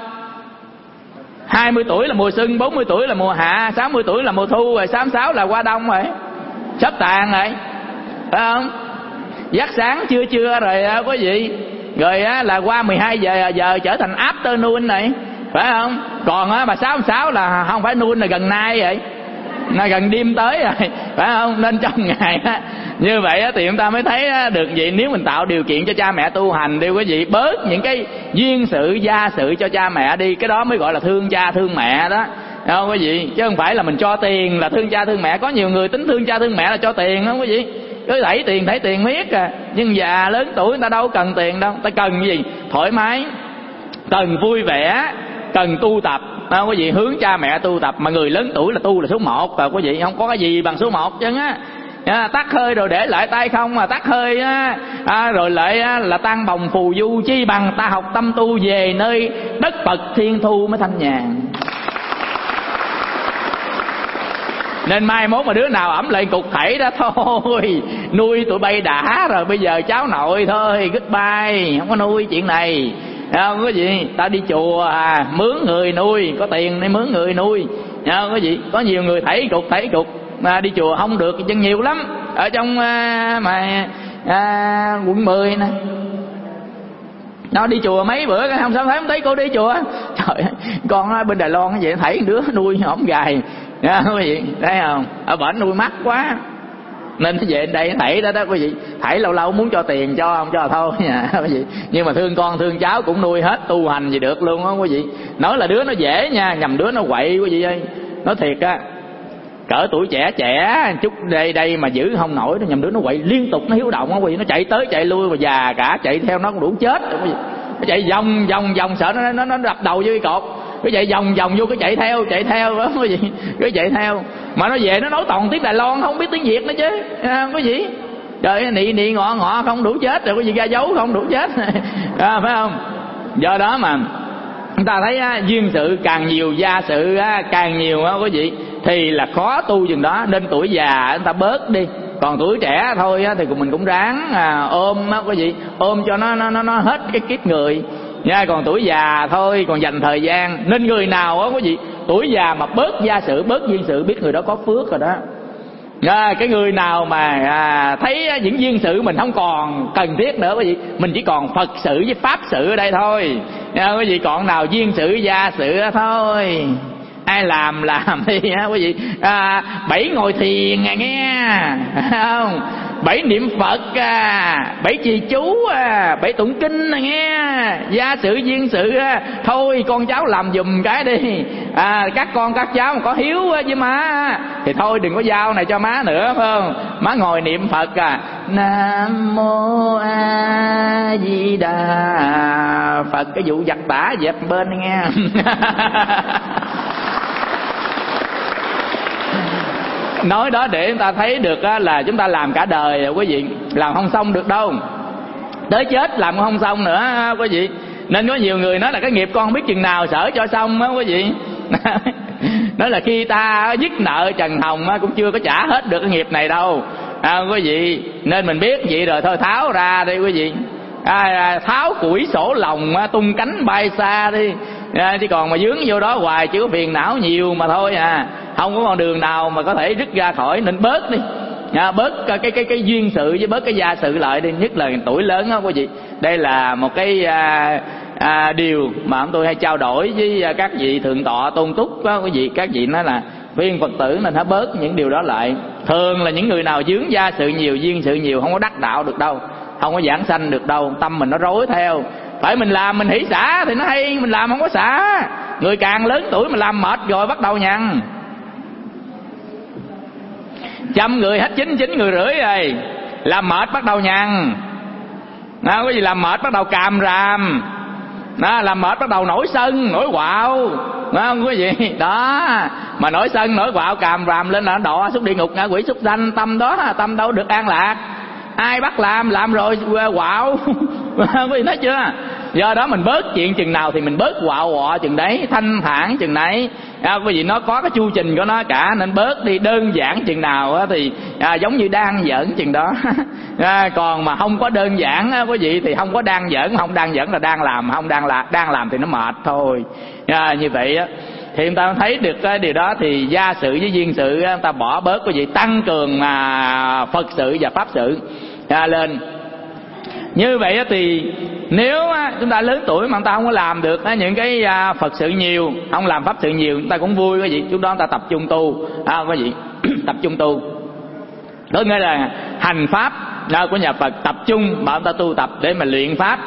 20 tuổi là mùa xuân, 40 tuổi là mùa hạ, 60 tuổi là mùa thu rồi, 66 là qua đông rồi, sắp tàn rồi, phải không? Giấc sáng chưa rồi quý vị, rồi là qua 12 giờ trở thành afternoon này, phải không? Còn bà 6 là không phải noon, là gần nay vậy, là gần đêm tới rồi, phải không? Nên trong ngày như vậy thì chúng ta mới thấy được vậy. Nếu mình tạo điều kiện cho cha mẹ tu hành đi quý vị, bớt những cái duyên sự gia sự cho cha mẹ đi, cái đó mới gọi là thương cha thương mẹ đó, không quý vị? Chứ không phải là mình cho tiền là thương cha thương mẹ. Có nhiều người tính thương cha thương mẹ là cho tiền, không quý vị? Cứ thảy tiền miết à. Nhưng già lớn tuổi người ta đâu cần tiền đâu, ta cần gì? Thoải mái, cần vui vẻ, cần tu tập, quý vị, hướng cha mẹ tu tập. Mà người lớn tuổi là tu là số 1 rồi quý vị, không có cái gì bằng số 1 chứ á. Tắt hơi rồi để lại tay không, mà tắt hơi rồi lại là tan bồng phù du, chi bằng ta học tâm tu về nơi đất Phật thiên thu mới thanh nhàn. Nên mai mốt mà đứa nào ẩm lại cục thảy đó, thôi nuôi tụi bay đã rồi, bây giờ cháu nội thôi, goodbye, không có nuôi chuyện này. Không có gì, ta đi chùa mướn người nuôi, có tiền để mướn người nuôi. Không có gì, có nhiều người thảy cục mà đi chùa không được chân nhiều lắm. Ở trong quận 10 nè, nó đi chùa mấy bữa không sao thấy, không thấy cô đi chùa. Trời ơi, con bên Đài Loan vậy thảy đứa nuôi ổng gài, quý vị thấy không? Ở bển nuôi mắc quá nên nó về đây thảy đó quý vị. Thảy lâu lâu muốn cho tiền cho không cho thôi nha quý vị. Nhưng mà thương con thương cháu cũng nuôi hết, tu hành gì được luôn á quý vị. Nói là đứa nó dễ nha, nhầm đứa nó quậy quý vị ơi. Nói thiệt á, cỡ tuổi trẻ chút đây mà giữ không nổi, nó nhầm đứa nó quậy liên tục, nó hiếu động á quý vị. Nó chạy tới chạy lui mà già cả chạy theo nó cũng đủ chết quý vị. Nó chạy vòng sợ nó đập đầu vô cái cột. Cứ chạy vòng vô cái chạy theo đó quý vị. Cứ chạy theo mà nó về nó nói toàn tiếng Đài Loan, không biết tiếng Việt nữa chứ quý vị. Trời, nị ngọ không đủ chết rồi quý vị, ra dấu không đủ chết phải không? Do đó mà chúng ta thấy duyên sự càng nhiều, gia sự càng nhiều quý vị, thì là khó tu chừng đó. Nên tuổi già chúng ta bớt đi, còn tuổi trẻ thôi thì mình cũng ráng ôm quý vị, ôm cho nó hết cái kiếp người nha. Còn tuổi già thôi, còn dành thời gian. Nên người nào quý vị tuổi già mà bớt gia sự, bớt duyên sự, biết người đó có phước rồi đó. Cái người nào mà thấy những duyên sự mình không còn cần thiết nữa quý vị, mình chỉ còn Phật sự với Pháp sự ở đây thôi quý vị. Còn nào duyên sự gia sự thôi, ai làm đi quý vị. 7 ngồi thiền nghe không, 7 niệm Phật 7 trì chú 7 tụng kinh nghe. Gia sự duyên sự thôi con cháu làm giùm cái đi. Các con các cháu mà có hiếu với má thì thôi đừng có giao này cho má nữa, phải không? Má ngồi niệm Phật Nam Mô A Di Đà Phật, cái vụ giặt tả dẹp bên nghe nói đó để chúng ta thấy được là chúng ta làm cả đời rồi quý vị, làm không xong được đâu, tới chết làm không xong nữa quý vị. Nên có nhiều người nói là cái nghiệp con không biết chừng nào sở cho xong á quý vị nói là khi ta dứt nợ trần hồng cũng chưa có trả hết được cái nghiệp này đâu quý vị. Nên mình biết vậy rồi thôi tháo ra đi quý vị, tháo củi sổ lòng tung cánh bay xa đi. Chứ còn mà dướng vô đó hoài chỉ có phiền não nhiều mà thôi không có con đường nào mà có thể rứt ra khỏi. Nên bớt đi, bớt cái duyên sự với bớt cái gia sự lại đi, nhất là tuổi lớn đó quý vị. Đây là một cái điều mà tôi hay trao đổi với các vị thượng tọa tôn túc đó quý vị. Các vị nói là viên Phật tử nên hãy bớt những điều đó lại. Thường là những người nào dướng gia sự nhiều, duyên sự nhiều không có đắc đạo được đâu, không có giảng sanh được đâu, tâm mình nó rối theo. Phải mình làm mình hỷ xả thì nó hay, mình làm không có xả. Người càng lớn tuổi mà làm mệt rồi bắt đầu nhằn. 100 người hết 99 người rưỡi rồi, làm mệt bắt đầu nhằn. Cái gì làm mệt bắt đầu càm ràm, làm mệt bắt đầu nổi sân nổi quạo, không quý vị đó. Mà nổi sân nổi quạo càm ràm lên là nó đọa xuống địa ngục ngạ quỷ súc sanh. Tâm đâu được an lạc. Ai bắt làm rồi quạo quý vị thấy chưa? Do đó mình bớt chuyện chừng nào thì mình bớt quạo quọ chừng đấy, thanh thản chừng đấy quý vị. Nó có cái chu trình của nó cả, nên bớt đi. Đơn giản chừng nào thì giống như đang giỡn chừng đó còn mà không có đơn giản quý vị thì không có đang giỡn. Không đang giỡn là đang làm, không đang làm thì nó mệt thôi như vậy thì chúng ta thấy được cái điều đó. Thì gia sự với duyên sự chúng ta bỏ bớt quý vị, tăng cường Phật sự và Pháp sự lên. Như vậy thì nếu chúng ta lớn tuổi mà chúng ta không có làm được những cái Phật sự nhiều, không làm pháp sự nhiều, chúng ta cũng vui quý vị. Chúng đó chúng ta tập trung tu, quý vị tập trung tu. Đó nghĩa là hành pháp của nhà Phật, tập trung mà chúng ta tu tập để mà luyện pháp.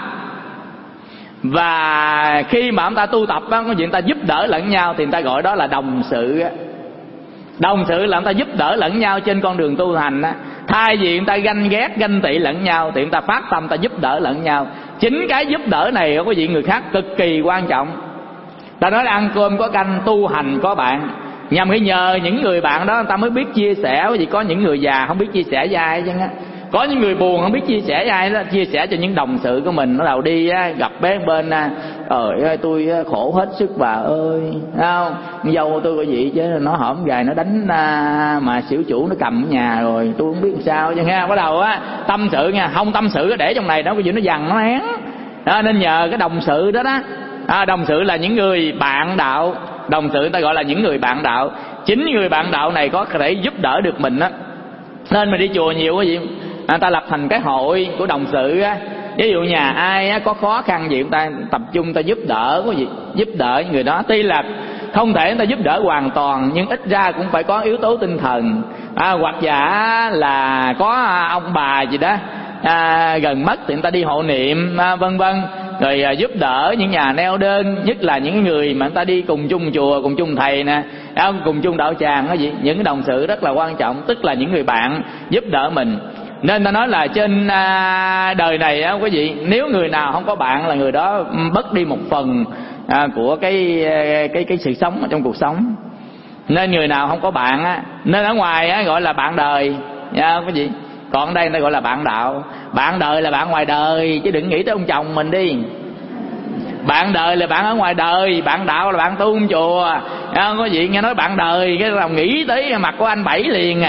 Và khi mà chúng ta tu tập có chuyện ta giúp đỡ lẫn nhau thì người ta gọi đó là đồng sự. Đồng sự là người ta giúp đỡ lẫn nhau trên con đường tu hành. Thay vì người ta ganh ghét ganh tị lẫn nhau thì người ta phát tâm ta giúp đỡ lẫn nhau. Chính cái giúp đỡ này có vị người khác cực kỳ quan trọng. Ta nói là ăn cơm có canh, tu hành có bạn. Nhằm cái nhờ những người bạn đó người ta mới biết chia sẻ. Vì có những người già không biết chia sẻ với ai chứ. Có những người buồn không biết chia sẻ với ai đó, chia sẻ cho những đồng sự của mình. Nó đầu đi gặp bé bên trời ơi tôi khổ hết sức bà ơi, thấy không? Dâu tôi có gì chứ nó hổm gài nó đánh mà xỉu chủ nó cầm ở nhà rồi tôi không biết sao chứ ha. Bắt đầu tâm sự nha, không tâm sự để trong này đó cái gì nó dằn nó hén đó, nên nhờ cái đồng sự đó đó. Đồng sự là những người bạn đạo. Đồng sự người ta gọi là những người bạn đạo. Chính người bạn đạo này có thể giúp đỡ được mình á. Nên mình đi chùa nhiều cái gì người ta lập thành cái hội của đồng sự á. Ví dụ nhà ai có khó khăn gì người ta tập trung ta giúp đỡ cái gì, giúp đỡ người đó. Tuy là không thể người ta giúp đỡ hoàn toàn nhưng ít ra cũng phải có yếu tố tinh thần. Hoặc giả là có ông bà gì đó gần mất thì người ta đi hộ niệm vân vân. Rồi giúp đỡ những nhà neo đơn, nhất là những người mà người ta đi cùng chung chùa, cùng chung thầy nè, cùng chung đạo tràng cái gì. Những cái đồng sự rất là quan trọng, tức là những người bạn giúp đỡ mình. Nên ta nói là trên đời này quý vị, nếu người nào không có bạn là người đó mất đi một phần của cái sự sống ở trong cuộc sống. Nên người nào không có bạn nên ở ngoài gọi là bạn đời quý vị. Còn ở đây người ta gọi là bạn đạo. Bạn đời là bạn ngoài đời, chứ đừng nghĩ tới ông chồng mình đi. Bạn đời là bạn ở ngoài đời, bạn đạo là bạn tu trong chùa. Có gì nghe nói bạn đời cái lòng nghĩ tới mặt của anh Bảy liền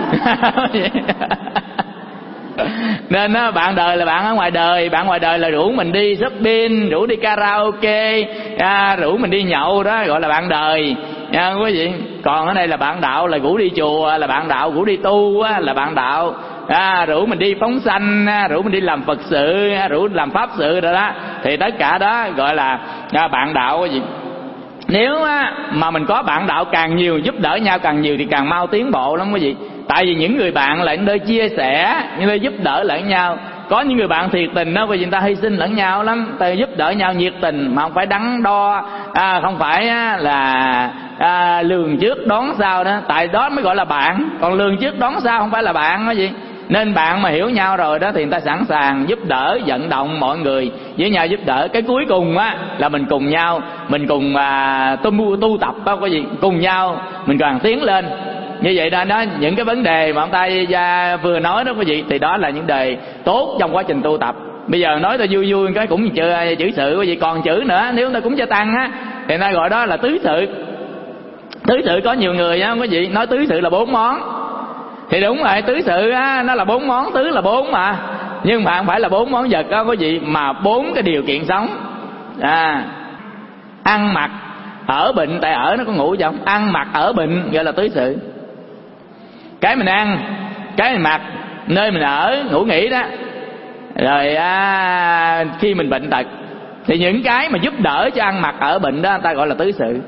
Nên bạn đời là bạn ở ngoài đời. Bạn ngoài đời là rủ mình đi shopping, rủ đi karaoke, rủ mình đi nhậu, đó gọi là bạn đời quý vị. Còn ở đây là bạn đạo là rủ đi chùa, là bạn đạo, rủ đi tu là bạn đạo. Rủ mình đi phóng sanh, rủ mình đi làm Phật sự, rủ làm pháp sự rồi đó. Thì tất cả đó gọi là bạn đạo quý vị. Nếu mà mình có bạn đạo càng nhiều, giúp đỡ nhau càng nhiều thì càng mau tiến bộ lắm quý vị. Tại vì những người bạn là những nơi chia sẻ, những nơi giúp đỡ lẫn nhau. Có những người bạn thiệt tình đó, vì người ta hy sinh lẫn nhau lắm, ta giúp đỡ nhau nhiệt tình mà không phải đắn đo, không phải là lường trước đón sau đó. Tại đó mới gọi là bạn. Còn lường trước đón sau không phải là bạn đó gì. Nên bạn mà hiểu nhau rồi đó thì người ta sẵn sàng giúp đỡ, vận động mọi người với nhau giúp đỡ. Cái cuối cùng là mình cùng nhau, mình cùng tu tập đó quý vị, cùng nhau mình càng tiến lên. Như vậy đó những cái vấn đề mà ông ta vừa nói đó quý vị, thì đó là những đề tốt trong quá trình tu tập. Bây giờ nói ta vui vui cái cũng chữ sự quý vị, còn chữ nữa nếu người ta cũng cho tăng thì người ta gọi đó là tứ sự. Tứ sự có nhiều người quý vị nói tứ sự là 4 món. Thì đúng rồi, tứ sự nó là 4 món, tứ là 4 mà. Nhưng mà không phải là 4 món vật đó quý vị, mà 4 cái điều kiện sống. Ăn mặc ở bệnh, tại ở nó có ngủ không? Ăn mặc ở bệnh gọi là tứ sự. Cái mình ăn, cái mình mặc, nơi mình ở, ngủ nghỉ đó. Rồi khi mình bệnh tật thì những cái mà giúp đỡ cho ăn mặc ở bệnh đó người ta gọi là tứ sự.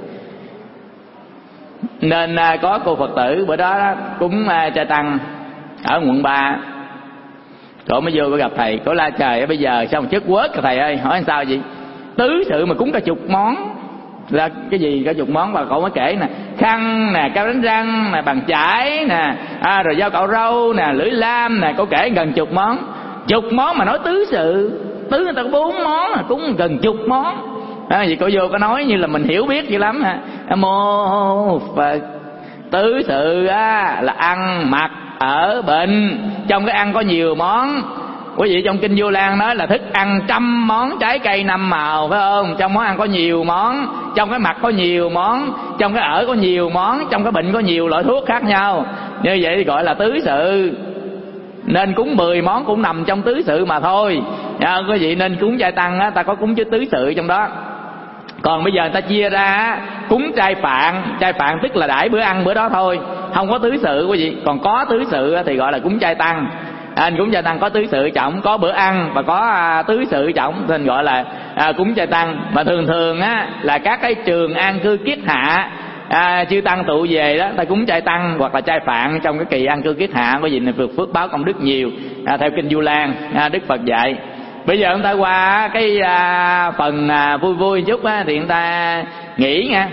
Nên có cô Phật tử bữa đó cúng trai tăng ở quận 3. Cổ mới vô gặp thầy, cổ la trời bây giờ sao mà chất quớt thầy ơi. Hỏi sao vậy? Tứ sự mà cúng cả chục món. Là cái gì cả chục món? Và cậu mới kể nè, khăn nè, cao đánh răng nè, bàn chải nè, rồi dao cạo râu nè, lưỡi lam nè. Cậu kể gần chục món. Chục món mà nói tứ sự. Tứ người ta có 4 món mà cúng gần chục món. Vậy cô vô có nói như là mình hiểu biết dữ lắm Mô Phật. Tứ sự là ăn mặc ở bệnh. Trong cái ăn có nhiều món. Quý vị trong Kinh Vô Lan nói là thức ăn 100 món, trái cây 5 màu, phải không? Trong món ăn có nhiều món, trong cái mặt có nhiều món, trong cái ở có nhiều món, trong cái bệnh có nhiều loại thuốc khác nhau. Như vậy thì gọi là tứ sự. Nên cúng 10 món cũng nằm trong tứ sự mà thôi. Quý vị nên cúng trai tăng ta có cúng chứ tứ sự trong đó. Còn bây giờ người ta chia ra cúng trai phạn tức là đãi bữa ăn bữa đó thôi, không có tứ sự quý vị. Còn có tứ sự thì gọi là cúng trai tăng. Anh cúng chay tăng có tứ sự trọng, có bữa ăn và có tứ sự trọng, nên gọi là cúng chay tăng. Mà thường thường á là các cái trường an cư kiết hạ, chư tăng tụ về đó, ta cúng chay tăng hoặc là chay phạn trong cái kỳ an cư kiết hạ, có gì là vượt phước báo công đức nhiều, theo kinh Du Lan Đức Phật dạy. Bây giờ chúng ta qua cái phần vui vui chút á, thì chúng ta nghĩ nha.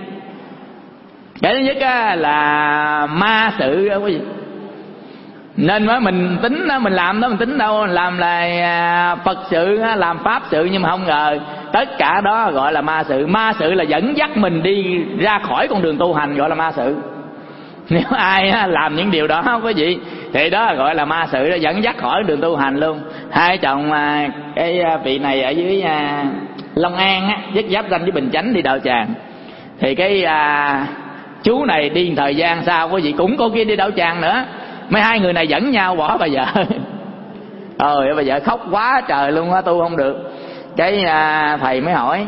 Cái thứ nhất á là ma sự đó quý vị. Nên mà mình tính đó, mình làm đó, mình tính đâu làm là Phật sự, làm pháp sự, nhưng mà không ngờ tất cả đó gọi là ma sự. Ma sự là dẫn dắt mình đi ra khỏi con đường tu hành, gọi là ma sự. Nếu ai làm những điều đó quý vị thì đó gọi là ma sự, đó dẫn dắt khỏi đường tu hành luôn. Hai chồng cái vị này ở dưới Long An á, giáp ranh với Bình Chánh đi Đạo Tràng, thì cái chú này đi thời gian sau quý vị cũng có kia đi Đạo Tràng nữa. Mấy hai người này dẫn nhau bỏ bà vợ. Bà vợ khóc quá trời luôn á, tu không được. Cái thầy mới hỏi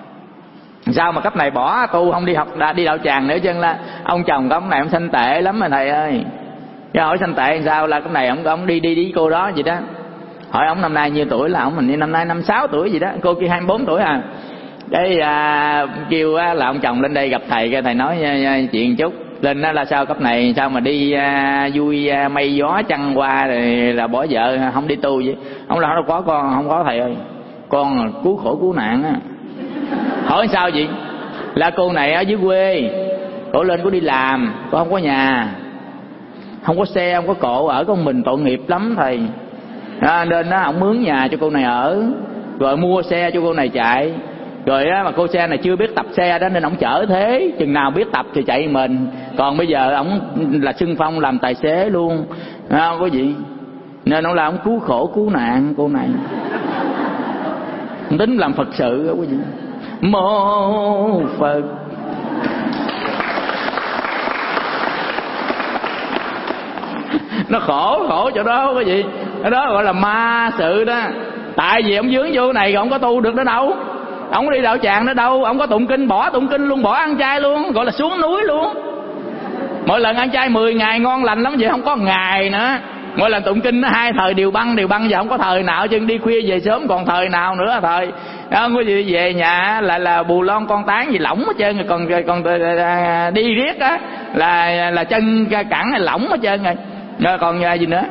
sao mà cấp này bỏ tu không đi học đi Đạo Tràng nữa, chân là ông chồng của ông này ông sanh tệ lắm mà thầy ơi. Cái hỏi sanh tệ sao, là cái này ông đi cô đó gì đó. Hỏi ông năm nay nhiêu tuổi, là ông mình như năm nay 56 tuổi gì đó, cô kia 24 tuổi à. Cái kêu là ông chồng lên đây gặp thầy, cái thầy nói chuyện chút. Lên đó là sao cấp này sao mà đi vui mây gió trăng qua rồi là bỏ vợ không đi tu vậy. Ông là đâu có con, không có thầy ơi, con cứu khổ cứu nạn á. Hỏi sao vậy, là cô này ở dưới quê, cổ lên cổ đi làm, cổ không có nhà, không có xe, không có cộ, ở con mình tội nghiệp lắm thầy. Nên đó ông mướn nhà cho cô này ở, rồi mua xe cho cô này chạy. Rồi á, mà cô xe này chưa biết tập xe đó nên ổng chở thế, chừng nào biết tập thì chạy mình. Còn bây giờ ổng là xưng phong làm tài xế luôn, không có gì. Nên ổng là ổng cứu khổ cứu nạn cô này. Tính làm Phật sự đó quý vị. Mô Phật. Nó khổ chỗ đó quý vị. Cái đó gọi là ma sự đó. Tại vì ông dướng vô này rồi ông có tu được nữa đâu, ông có đi Đạo Tràng nữa đâu, ông có tụng kinh, bỏ tụng kinh luôn, bỏ ăn chay luôn, gọi là xuống núi luôn. Mỗi lần ăn chay 10 ngày ngon lành lắm vậy, không có ngày nữa. Mỗi lần tụng kinh nó 2 thời đều băng giờ không có thời nào, chứ đi khuya về sớm còn thời nào nữa thời. Không có gì về nhà là bù lon con tán gì lỏng hết trơn, còn đi riết á là chân cẳng hay lỏng hết trơn rồi. Còn gì nữa.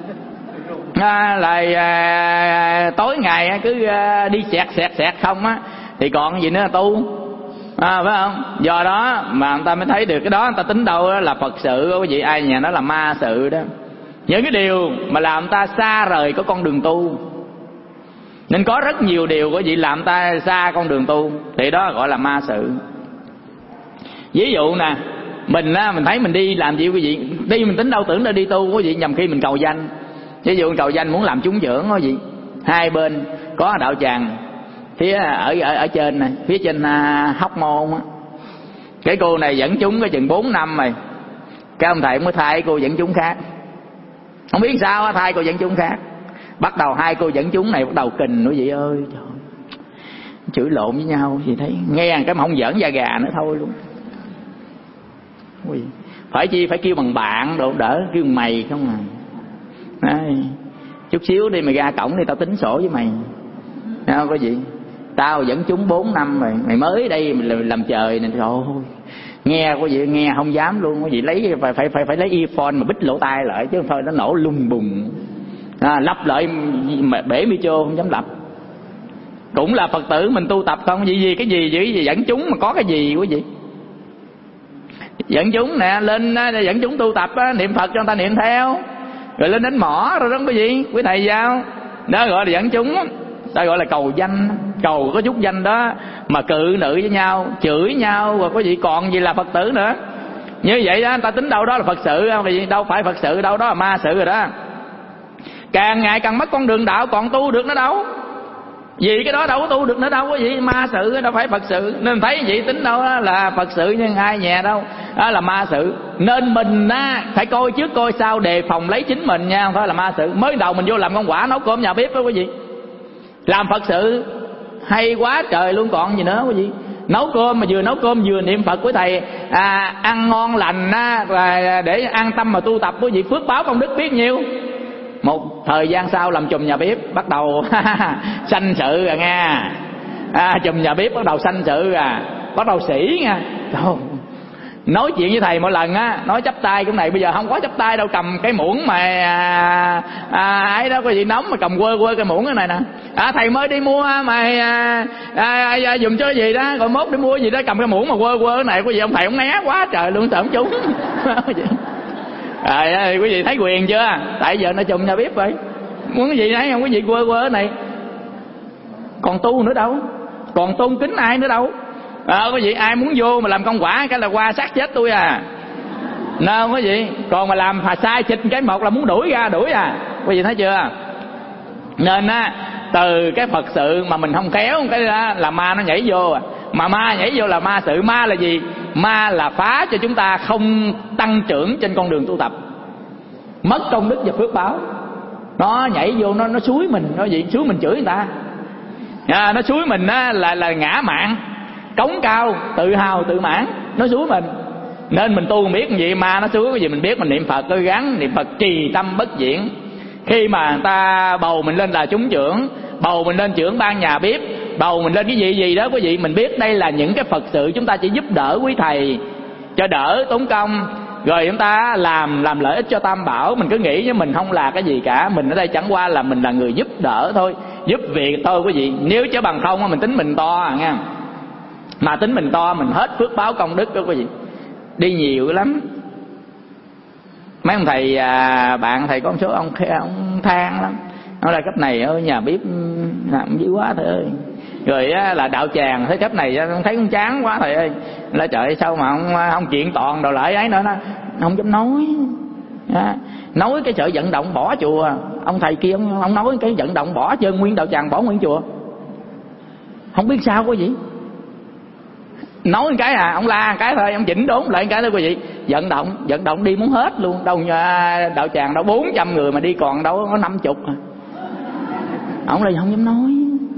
Tối ngày cứ đi xẹt không á thì còn gì nữa tu, phải không? Do đó mà người ta mới thấy được cái đó, người ta tính đâu đó là Phật sự quý vị. Ai nhà nó là ma sự đó, những cái điều mà làm người ta xa rời có con đường tu. Nên có rất nhiều điều quý vị làm người ta xa con đường tu, thì đó gọi là ma sự. Ví dụ nè, mình thấy mình đi làm gì quý vị, đi mình tính đâu tưởng là đi tu quý vị, nhằm khi mình cầu danh. Ví dụ cầu danh muốn làm trúng trưởng đó gì, hai bên có Đạo Tràng phía ở trên này, phía trên Hóc Môn á. Cái cô này dẫn chúng cái chừng 4 năm rồi, cái ông thầy mới thay cô dẫn chúng khác. Không biết sao thay cô dẫn chúng khác. Bắt đầu hai cô dẫn chúng này bắt đầu kình quý vị ơi, trời, chửi lộn với nhau gì thấy nghe cái mà không giỡn da gà nữa thôi luôn. Phải chi phải kêu bằng bạn độ đỡ, kêu bằng mày không à. Đấy, chút xíu đi mày ra cổng đi tao tính sổ với mày. Không có gì, tao dẫn chúng 4 năm rồi, mày mới đây mày làm trời này. Trời ơi, nghe có gì nghe không dám luôn. Có gì lấy phải lấy earphone mà bít lỗ tai lại, chứ thôi nó nổ lung bùng. Lắp lại mà bể micro không dám lắp. Cũng là Phật tử mình tu tập không, gì cái gì dẫn chúng mà có cái gì quý vị. Dẫn chúng nè, lên dẫn chúng tu tập niệm Phật cho người ta niệm theo, rồi lên đánh mỏ rồi đó quý vị, quý thầy sao đó gọi là dẫn chúng. Ta gọi là cầu danh, cầu có chút danh đó mà cự nữ với nhau, chửi nhau, rồi có gì còn gì là Phật tử nữa. Như vậy đó, ta tính đâu đó là Phật sự, vì đâu phải Phật sự đâu, đó là ma sự rồi đó. Càng ngày càng mất con đường đạo, còn tu được nữa đâu. Vì cái đó đâu có tu được nữa đâu có gì, ma sự đâu phải Phật sự. Nên thấy vậy tính đâu đó là Phật sự, nhưng ai nhà đâu đó là ma sự. Nên mình phải coi trước coi sau, đề phòng lấy chính mình nha, không phải là ma sự. Mới đầu mình vô làm công quả nấu cơm nhà bếp đó quý vị, làm Phật sự hay quá trời luôn, còn gì nữa quý vị. Nấu cơm mà vừa nấu cơm vừa niệm Phật với thầy, ăn ngon lành để an tâm mà tu tập quý vị, phước báo công đức biết nhiêu. Một thời gian sau làm chùm nhà bếp bắt đầu sanh sự rồi nghe. Chùm nhà bếp bắt đầu sanh sự bắt đầu sĩ nha. Nói chuyện với thầy mỗi lần á, nói chắp tay cái này bây giờ không có chắp tay đâu, cầm cái muỗng mà ấy đó, có gì nóng mà cầm quơ cái muỗng cái này nè. Thầy mới đi mua mà dùng cho cái gì đó, rồi mốt đi mua gì đó cầm cái muỗng mà quơ cái này, có gì ông thầy ông né quá trời luôn, sợ ông trúng. Quý vị thấy quyền chưa? Tại giờ nó chùm nhà bếp vậy, muốn cái gì nấy không, cái gì quơ cái này. Còn tu nữa đâu, còn tôn kính ai nữa đâu. Có gì ai muốn vô mà làm công quả cái là qua sát chết tôi Nào có gì. Còn mà làm sai xịt cái một là muốn đuổi quý vị thấy chưa? Nên từ cái Phật sự mà mình không khéo cái đó là ma nó nhảy vô. Mà ma nhảy vô là ma sự. Ma là gì? Ma là phá cho chúng ta không tăng trưởng trên con đường tu tập, mất công đức và phước báo. Nó nhảy vô nó xúi mình, nó gì xúi mình chửi người ta. Nó xúi mình là ngã mạn, cống cao, tự hào tự mãn, nó xúi mình. Nên mình tu không biết gì mà nó xúi cái gì, mình biết mình niệm Phật, cứ gắng niệm Phật trì tâm bất diễn. Khi mà người ta bầu mình lên là chúng trưởng, bầu mình lên trưởng ban nhà bếp, bầu mình lên cái gì đó quý vị, mình biết đây là những cái Phật sự chúng ta chỉ giúp đỡ quý thầy cho đỡ tốn công, rồi chúng ta làm lợi ích cho Tam Bảo. Mình cứ nghĩ với mình không là cái gì cả, mình ở đây chẳng qua là mình là người giúp đỡ thôi, giúp việc thôi quý vị. Nếu chứ bằng không mình tính mình to nha, mà tính mình to mình hết phước báo công đức đó quý vị, đi nhiều lắm. Mấy ông thầy bạn thầy có một số ông than lắm, nói là cấp này ở nhà bếp làm dữ quá thầy ơi. Rồi là đạo tràng thấy cấp này thấy cũng chán quá thầy ơi. Là trời sao mà không chuyện toàn đồ lại ấy nữa, nó không dám nói. Nói cái sợ vận động bỏ chùa. Ông thầy kia ông nói cái vận động bỏ chân nguyên đạo tràng, bỏ nguyên chùa, không biết sao quý vị. Nói một cái ông la một cái thôi, ông chỉnh đốn lại một cái thôi quý vị. Vận động đi muốn hết luôn. Đâu đạo tràng đâu 400 người mà đi còn đâu có 50. Ông là không dám nói.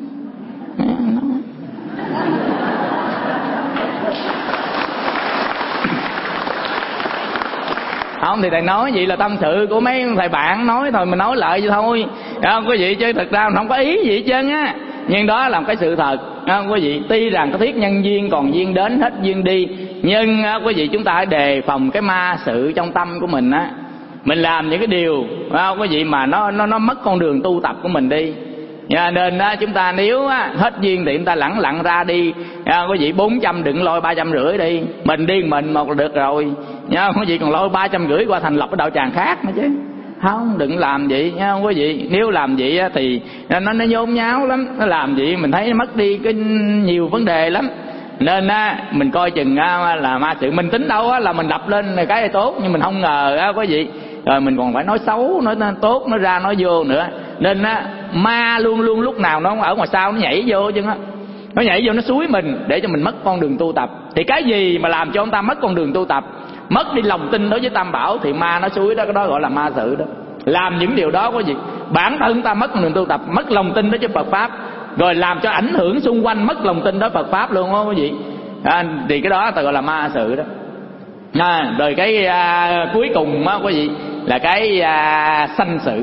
Không thì thầy nói vậy là tâm sự của mấy thầy bạn nói thôi, mình nói lại vậy thôi quý vị, chứ thật ra mình không có ý gì hết trơn á. Nhưng đó là một cái sự thật quý vị. Tuy rằng có thiết nhân duyên, còn duyên đến hết duyên đi, nhưng quý vị chúng ta hãy đề phòng cái ma sự trong tâm của mình á. Mình làm những cái điều quý vị mà nó mất con đường tu tập của mình đi. Nên chúng ta nếu hết duyên thì chúng ta lẳng lặng ra đi quý vị. 400 đừng lôi 350 đi, mình đi mình một là được rồi quý vị. Còn lôi 350 qua thành lập cái đạo tràng khác nữa chứ. Không, đừng làm vậy nha quý vị. Nếu làm vậy thì nó nhốn nháo lắm. Nó làm vậy mình thấy nó mất đi cái nhiều vấn đề lắm. Nên mình coi chừng là ma sự. Mình tính đâu là mình đập lên cái này tốt, nhưng mình không ngờ quý vị, rồi mình còn phải nói xấu, nói tốt, nói ra nói vô nữa. Nên ma luôn luôn lúc nào nó ở ngoài sau nó nhảy vô chứ. Nó nhảy vô nó xúi mình để cho mình mất con đường tu tập. Thì cái gì mà làm cho ông ta mất con đường tu tập, mất đi lòng tin đối với Tam Bảo thì ma nó xúi đó, cái đó gọi là ma sự đó. Làm những điều đó có gì, bản thân ta mất con đường tu tập, mất lòng tin đối với Phật pháp, rồi làm cho ảnh hưởng xung quanh mất lòng tin đối với Phật pháp luôn đó quý vị. Thì cái đó ta gọi là ma sự đó. Rồi cái cuối cùng đó quý vị là cái sanh sự.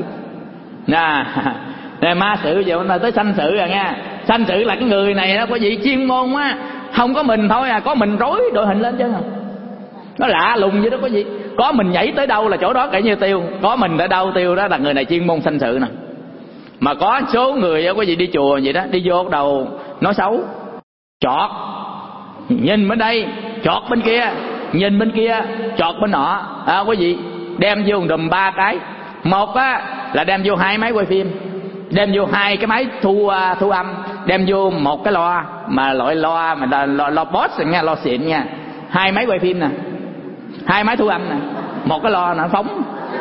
Ma sự giờ mình tới sanh sự rồi nha. Sanh sự là cái người này đó quý vị, chuyên môn không có mình thôi có mình rối đội hình lên chứ. Nó lạ lùng vậy đó quý vị. Có mình nhảy tới đâu là chỗ đó kể như tiêu, có mình tới đâu tiêu đó là người này chuyên môn sanh sự nè. Mà có số người quý vị đi chùa vậy đó, đi vô đầu nói xấu, chọt, nhìn bên đây chọt bên kia, nhìn bên kia chọt bên nọ quý vị. Đem vô đùm 3 cái. Một là đem vô 2 máy quay phim, đem vô 2 cái máy thu âm, đem vô 1 cái loa mà loại loa mà loa boss nha, loa xịn nha. 2 máy quay phim nè, 2 máy thu âm nè, 1 cái loa nó phóng.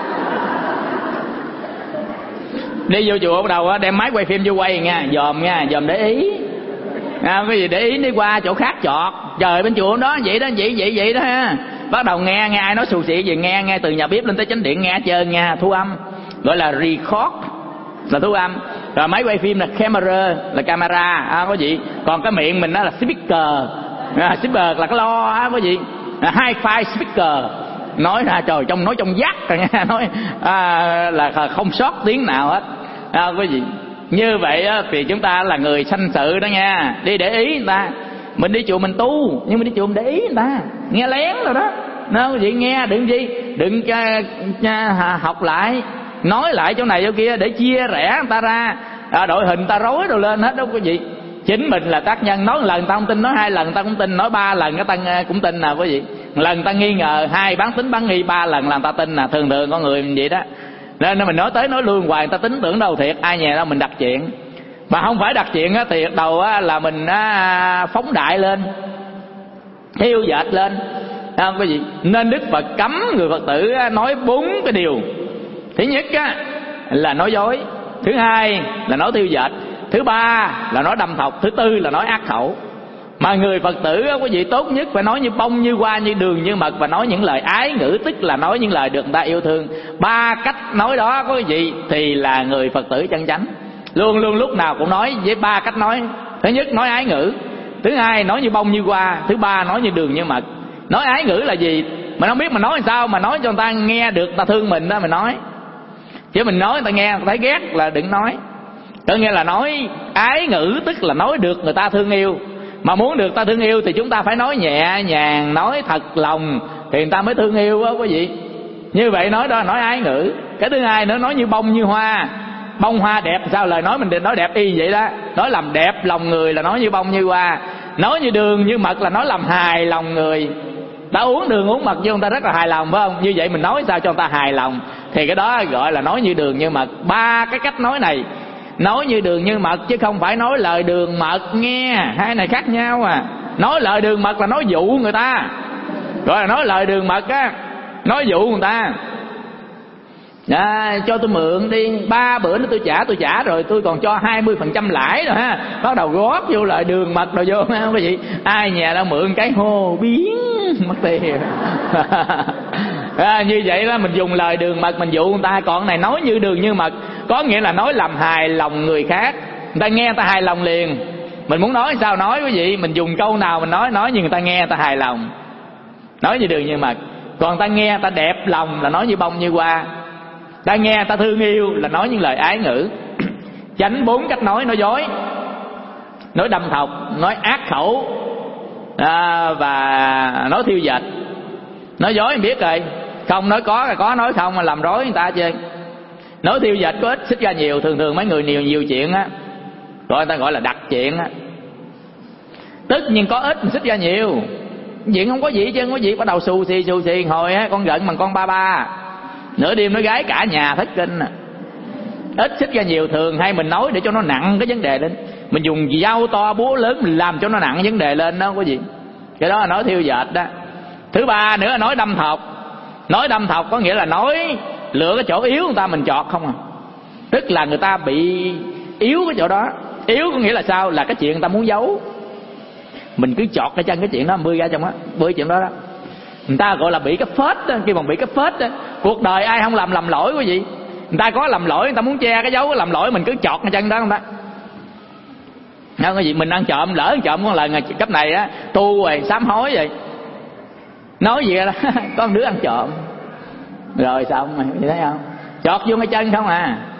Đi vô chùa bắt đầu đem máy quay phim vô quay nha, dòm để ý. Cái gì để ý đi qua chỗ khác chọt. Trời, bên chùa đó vậy đó, vậy đó ha. Bắt đầu nghe ai nói xù xị gì, nghe từ nhà bếp lên tới chánh điện nghe hết trơn nha, thu âm. Gọi là record, là thu âm. Rồi máy quay phim là camera, là camera quý vị. Còn cái miệng mình đó là speaker. Speaker là cái lo quý vị, hi-fi speaker. nói ra trời nói trong vắt rồi nha, nói là không sót tiếng nào hết. Quý vị, như vậy thì chúng ta là người sanh sự đó nha, đi để ý người ta. Mình đi chùa mình tu, nhưng mình đi chùa mình để ý người ta, nghe lén rồi đó. Quý vị nghe đừng gì, đừng học lại, nói lại chỗ này chỗ kia để chia rẽ người ta ra, đội hình người ta rối rồi lên hết đó quý vị. Chính mình là tác nhân, nói một lần người ta không tin, nói 2 lần người ta cũng tin, nói 3 lần người ta cũng tin quý vị. Một lần người ta nghi ngờ, 2 bán tính bán nghi, 3 lần là người ta tin. Thường con người mình vậy đó. Nên mình nói tới nói lui hoài người ta tin tưởng đâu thiệt, ai nhè đâu mình đặt chuyện. Mà không phải đặt chuyện thì đầu là mình phóng đại lên, thiêu dệt lên, không quý vị. Nên Đức Phật cấm người Phật tử nói 4 cái điều. Thứ nhất là nói dối, thứ hai là nói thiêu dệt, thứ ba là nói đâm thọc, thứ tư là nói ác khẩu. Mà người Phật tử quý vị tốt nhất phải nói như bông như hoa, như đường như mật, và nói những lời ái ngữ, tức là nói những lời được người ta yêu thương. 3 cách nói đó quý vị thì là người Phật tử chân chánh. Luôn luôn lúc nào cũng nói với 3 cách nói. Thứ nhất nói ái ngữ, thứ hai nói như bông như hoa, thứ ba nói như đường như mật. Nói ái ngữ là gì? Mình không biết mà nói làm sao mà nói cho người ta nghe được, người ta thương mình đó mình nói. Chứ mình nói người ta nghe người ta thấy ghét là đừng nói. Có nghĩa là nói ái ngữ, tức là nói được người ta thương yêu. Mà muốn được ta thương yêu thì chúng ta phải nói nhẹ nhàng, nói thật lòng thì người ta mới thương yêu quý vị. Như vậy nói đó là nói ái ngữ. Cái thứ hai nữa nói như bông như hoa. Bông hoa đẹp sao, lời nói mình định nói đẹp y vậy đó. Nói làm đẹp lòng người là nói như bông như hoa. Nói như đường như mật là nói làm hài lòng người. Ta uống đường uống mật vô người ta rất là hài lòng phải không? Như vậy mình nói sao cho người ta hài lòng thì cái đó gọi là nói như đường như mật. 3 cái cách nói này nói như đường như mật, chứ không phải nói lời đường mật nghe. Hai này khác nhau Nói lời đường mật là nói dụ người ta, gọi là nói lời đường mật nói dụ người ta. Cho tôi mượn đi, 3 bữa nữa tôi trả rồi, tôi còn cho 20% lãi rồi bắt đầu góp vô lời đường mật rồi vô quý vị. Ai nhà đâu mượn cái hô biến mất tiền. Như vậy đó, mình dùng lời đường mật mình dụ người ta. Còn này nói như đường như mật có nghĩa là nói làm hài lòng người khác, người ta nghe người ta hài lòng liền. Mình muốn nói sao nói quý vị, mình dùng câu nào mình nói như người ta nghe người ta hài lòng, nói như đường như mật. Còn người ta nghe người ta đẹp lòng là nói như bông như hoa, ta nghe ta thương yêu là nói những lời ái ngữ. Tránh 4 cách nói dối, nói đâm thọc, nói ác khẩu và nói thiêu dệt. Nói dối mình biết rồi, không nói có nói không mà làm rối người ta chơi. Nói thiêu dệt có ít xích ra nhiều. Thường mấy người nhiều chuyện người ta gọi là đặt chuyện Tất nhiên có ít xích ra nhiều. Chuyện không có gì chứ, không có gì bắt đầu xù xì. Hồi con giận bằng con ba nửa đêm nói gái cả nhà thất kinh Ít xích ra nhiều. Thường hay mình nói để cho nó nặng cái vấn đề lên, mình dùng dao to búa lớn mình làm cho nó nặng vấn đề lên đó quý vị. Cái đó là nói thiêu dệt đó. Thứ ba nữa là nói đâm thọc. Nói đâm thọc có nghĩa là nói lựa cái chỗ yếu người ta mình chọt không Tức là người ta bị yếu cái chỗ đó. Yếu có nghĩa là sao? Là cái chuyện người ta muốn giấu, mình cứ chọt cái chân cái chuyện đó bươi ra trong bươi chuyện đó đó. Người ta gọi là bị cái phết đó. Khi mà bị cái phết đó, cuộc đời ai không làm lỗi quý vị. Người ta có làm lỗi, người ta muốn che cái dấu làm lỗi, mình cứ chọt cái chân đó người ta. Cái gì mình ăn trộm, lỡ ăn trộm con lần cấp này tu rồi sám hối vậy, nói gì đó con đứa ăn trộm rồi xong mày thấy không, chọt vô cái chân không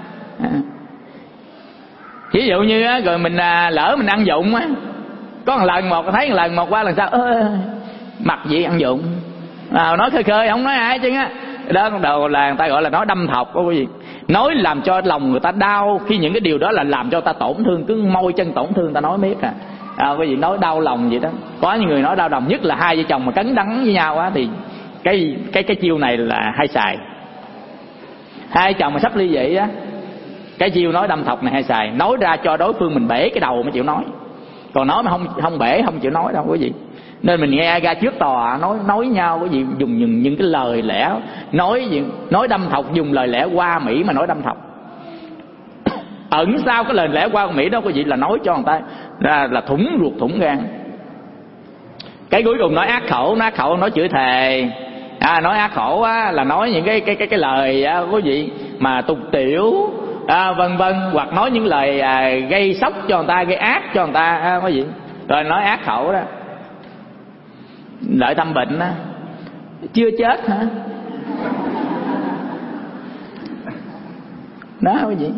ví dụ như rồi mình lỡ mình ăn dụng có một lần một thấy một lần một qua lần sau mặc gì ăn dụng nói khơi không nói ai chứ đó đầu là người ta gọi là nói đâm thọc đó quý vị. Nói làm cho lòng người ta đau, khi những cái điều đó là làm cho ta tổn thương, cứ môi chân tổn thương ta nói miết quý vị, nói đau lòng vậy đó. Có những người nói đau lòng, nhất là hai vợ chồng mà cấn đắng với nhau thì cái chiêu này là hay xài. Hai chồng mà sắp ly dị cái chiêu nói đâm thọc này hay xài, nói ra cho đối phương mình bể cái đầu mới chịu nói, còn nói mà không bể không chịu nói đâu quý vị. Nên mình nghe ra trước tòa nói nhau quý vị, dùng những cái lời lẽ nói đâm thọc, dùng lời lẽ hoa mỹ mà nói đâm thọc. Ẩn sau cái lời lẽ hoa mỹ đó quý vị là nói cho người ta là thủng ruột thủng gan. Cái cuối cùng nói ác khẩu, nói chửi thề. Nói ác khẩu là nói những cái lời quý vị mà tục tiểu vân vân, hoặc nói những lời gây sốc cho người ta, gây ác cho người ta quý vị, rồi nói ác khẩu đó. Lợi tâm bệnh chưa chết hả? Đó quý vị.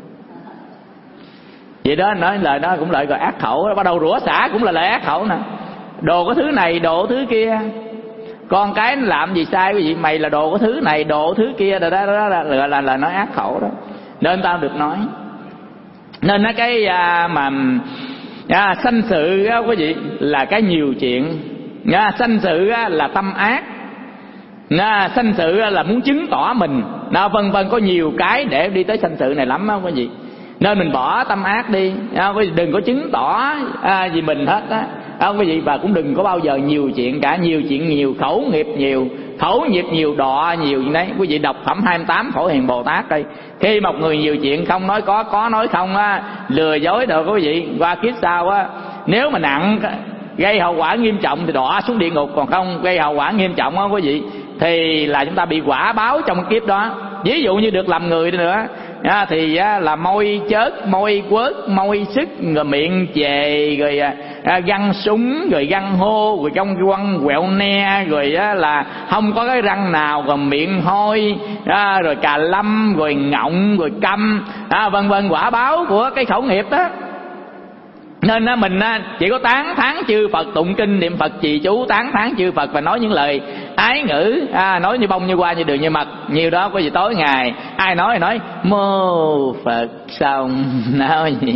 Vậy đó, nói lời đó cũng lời gọi ác khẩu, bắt đầu rủa xả cũng là lời ác khẩu nè. Đồ có thứ này, đồ thứ kia. Con cái nó làm gì sai quý vị, mày là đồ có thứ này, đồ thứ kia, đó là nói ác khẩu đó. Nên tao được nói. Nên cái mà sanh sự đó, quý vị, là cái nhiều chuyện. Sanh sự là tâm ác. Sanh sự là muốn chứng tỏ mình, vân vân, có nhiều cái để đi tới sanh sự này lắm đó quý vị. Nên mình bỏ tâm ác đi, quý vị đừng có chứng tỏ gì mình hết á, quý vị. Và cũng đừng có bao giờ nhiều chuyện cả, nhiều chuyện nhiều, khẩu nghiệp nhiều, khẩu nghiệp nhiều đọa nhiều đấy. Quý vị đọc phẩm 28 Phổ Hiền Bồ Tát đây. Khi một người nhiều chuyện, không nói có nói không á, lừa dối được quý vị, qua kiếp sau á, nếu mà nặng gây hậu quả nghiêm trọng thì đọa xuống địa ngục, còn không gây hậu quả nghiêm trọng á quý vị thì là chúng ta bị quả báo trong kiếp đó. Ví dụ như được làm người đi nữa thì là môi chớt, môi quớt, môi sức, rồi miệng chề, rồi găng súng, rồi găng hô, rồi trong quăng quẹo ne, rồi là không có cái răng nào, rồi miệng hôi, rồi cà lâm, rồi ngọng, rồi câm, vân vân, quả báo của cái khẩu nghiệp đó. Nên mình chỉ có tán thán chư Phật, tụng kinh niệm Phật trì chú, tán thán chư Phật và nói những lời ái ngữ, nói như bông như hoa như đường như mật. Nhiều đó quý vị, tối ngày ai nói thì nói mô Phật xong, nói gì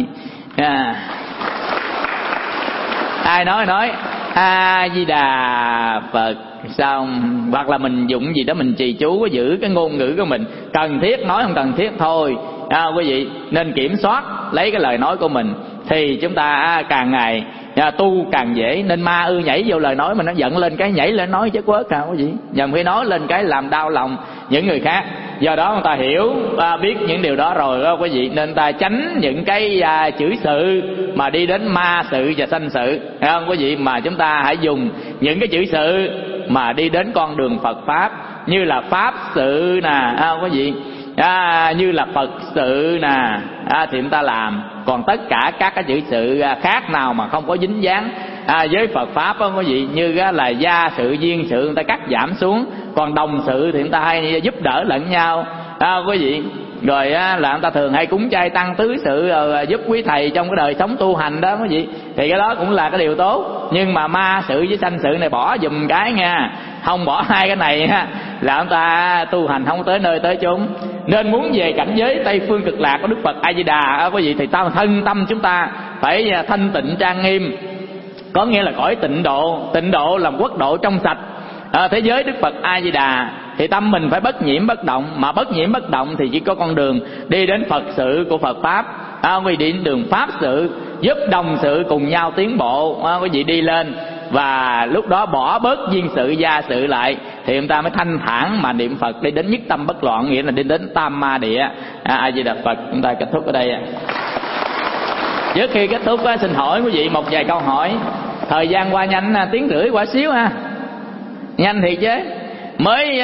ai nói thì nói A Di Đà Phật xong. Hoặc là mình dụng gì đó mình trì chú, có giữ cái ngôn ngữ của mình, cần thiết nói, không cần thiết thôi. Quý vị nên kiểm soát lấy cái lời nói của mình thì chúng ta càng ngày tu càng dễ. Nên ma ư nhảy vô lời nói, mà nó giận lên cái nhảy lên nói chứ quớt nào quý vị, nhầm khi nói lên cái làm đau lòng những người khác. Do đó người ta hiểu biết những điều đó rồi đó quý vị, nên ta tránh những cái chữ sự mà đi đến ma sự và sanh sự, thấy không quý vị? Mà chúng ta hãy dùng những cái chữ sự mà đi đến con đường Phật pháp, như là pháp sự nè, quý vị, như là Phật sự nè, thì chúng ta làm. Còn tất cả các cái chữ sự khác nào mà không có dính dáng với Phật pháp đó quý vị, như là gia sự, duyên sự, người ta cắt giảm xuống. Còn đồng sự thì người ta hay giúp đỡ lẫn nhau, quý vị. Rồi là người ta thường hay cúng chay tăng tứ sự, rồi giúp quý thầy trong cái đời sống tu hành đó quý vị, thì cái đó cũng là cái điều tốt. Nhưng mà ma sự với sanh sự này bỏ dùm cái nha, không bỏ hai cái này là người ta tu hành không tới nơi tới chốn. Nên muốn về cảnh giới Tây Phương Cực Lạc của Đức Phật A Di Đà quý vị, thì thân tâm chúng ta phải thanh tịnh trang nghiêm, có nghĩa là cõi tịnh độ. Tịnh độ là quốc độ trong sạch. Thế giới Đức Phật A Di Đà thì tâm mình phải bất nhiễm bất động. Mà bất nhiễm bất động thì chỉ có con đường đi đến Phật sự của Phật pháp, quý vị, đi đến đường pháp sự, giúp đồng sự cùng nhau tiến bộ, quý vị đi lên. Và lúc đó bỏ bớt duyên sự gia sự lại thì chúng ta mới thanh thản mà niệm Phật, đi đến nhất tâm bất loạn, nghĩa là đi đến tam ma địa. A Di Đà Phật. Chúng ta kết thúc ở đây. Trước khi kết thúc xin hỏi quý vị một vài câu hỏi. Thời gian qua nhanh, tiếng rưỡi qua xíu nhanh thiệt chứ. Mới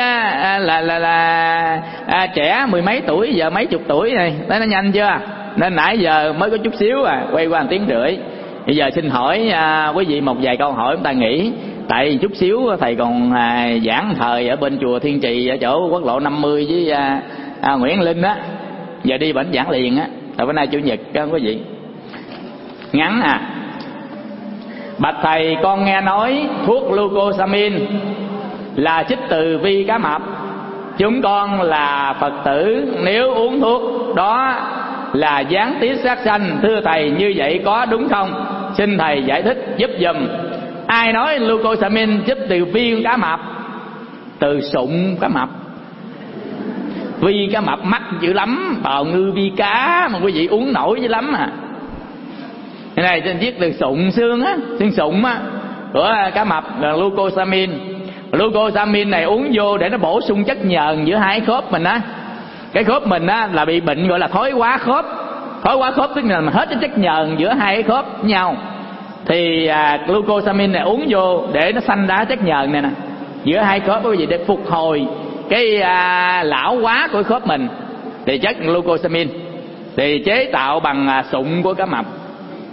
trẻ mười mấy tuổi, giờ mấy chục tuổi này, thấy nó nhanh chưa? Nên nãy giờ mới có chút xíu quay qua 1 tiếng rưỡi. Bây giờ xin hỏi quý vị một vài câu hỏi chúng ta nghĩ. Tại chút xíu thầy còn giảng thời ở bên chùa Thiên Trì ở chỗ quốc lộ 50 với Nguyễn Linh á. Giờ đi bển giảng liền á, tại bữa nay chủ nhật quý vị. Ngắn Bạch thầy, con nghe nói thuốc glucosamine là trích từ vi cá mập. Chúng con là Phật tử, nếu uống thuốc đó là gián tiếp sát sanh, thưa thầy như vậy có đúng không? Xin thầy giải thích giúp giùm. Ai nói glucosamine trích từ vi cá mập? Từ sụng cá mập. Vi cá mập mắc dữ lắm, bào ngư vi cá mà quý vị uống nổi dữ lắm Cái này trên viết từ sụng xương xương sụng của cá mập là glucosamine. Glucosamine này uống vô để nó bổ sung chất nhờn giữa hai khớp mình Cái khớp mình là bị bệnh gọi là thói hóa khớp. Thói hóa khớp tức là hết cái chất nhờn giữa hai cái khớp với nhau. Thì glucosamine này uống vô để nó sanh ra chất nhờn này nè giữa hai khớp quý vị, để phục hồi cái lão hóa của khớp mình. Thì chất glucosamine thì chế tạo bằng sụng của cá mập.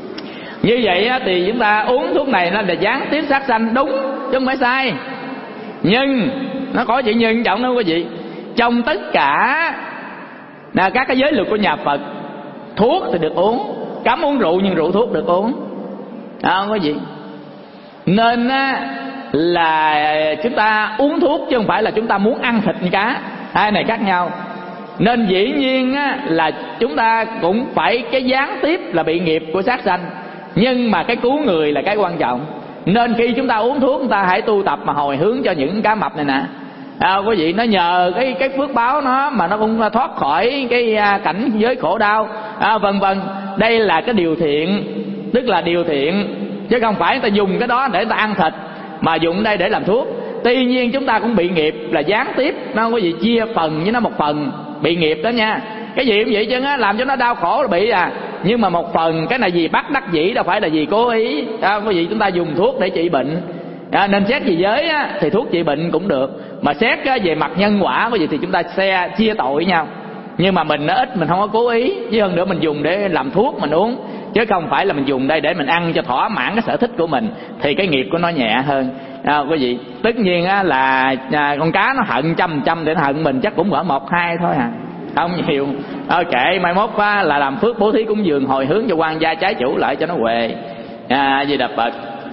Như vậy thì chúng ta uống thuốc này nó là gián tiếp sát sanh, đúng chứ không phải sai. Nhưng nó có chữ nhưng trọng đó quý vị. Trong tất cả các cái giới luật của nhà Phật, thuốc thì được uống, cấm uống rượu nhưng rượu thuốc được uống, không quý vị. Nên là chúng ta uống thuốc chứ không phải là chúng ta muốn ăn thịt cá, hai này khác nhau. Nên dĩ nhiên là chúng ta cũng phải cái gián tiếp là bị nghiệp của sát sanh, nhưng mà cái cứu người là cái quan trọng. Nên khi chúng ta uống thuốc, chúng ta hãy tu tập mà hồi hướng cho những cá mập này nè. Quý vị, nó nhờ cái phước báo nó mà nó cũng thoát khỏi cái cảnh giới khổ đau, vân vân. Đây là cái điều thiện, tức là điều thiện, chứ không phải người ta dùng cái đó để người ta ăn thịt, mà dùng đây để làm thuốc. Tuy nhiên chúng ta cũng bị nghiệp là gián tiếp, nó quý vị chia phần với nó một phần bị nghiệp đó nha. Cái gì cũng vậy chứ làm cho nó đau khổ là bị nhưng mà một phần cái này gì bắt đắc dĩ, đâu phải là gì cố ý. Quý vị, chúng ta dùng thuốc để trị bệnh, nên xét về giới thì thuốc trị bệnh cũng được, mà xét về mặt nhân quả quý vị thì chúng ta sẽ chia tội với nhau. Nhưng mà mình nó ít, mình không có cố ý, chứ hơn nữa mình dùng để làm thuốc mình uống, chứ không phải là mình dùng đây để mình ăn cho thỏa mãn cái sở thích của mình, thì cái nghiệp của nó nhẹ hơn. Quý vị, tất nhiên là con cá nó hận trăm để nó hận mình chắc cũng cỡ 1-2 thôi không nhiều. Kệ, mai mốt là làm phước bố thí cúng dường hồi hướng cho quan gia trái chủ lại cho nó huề. Di Đà Phật.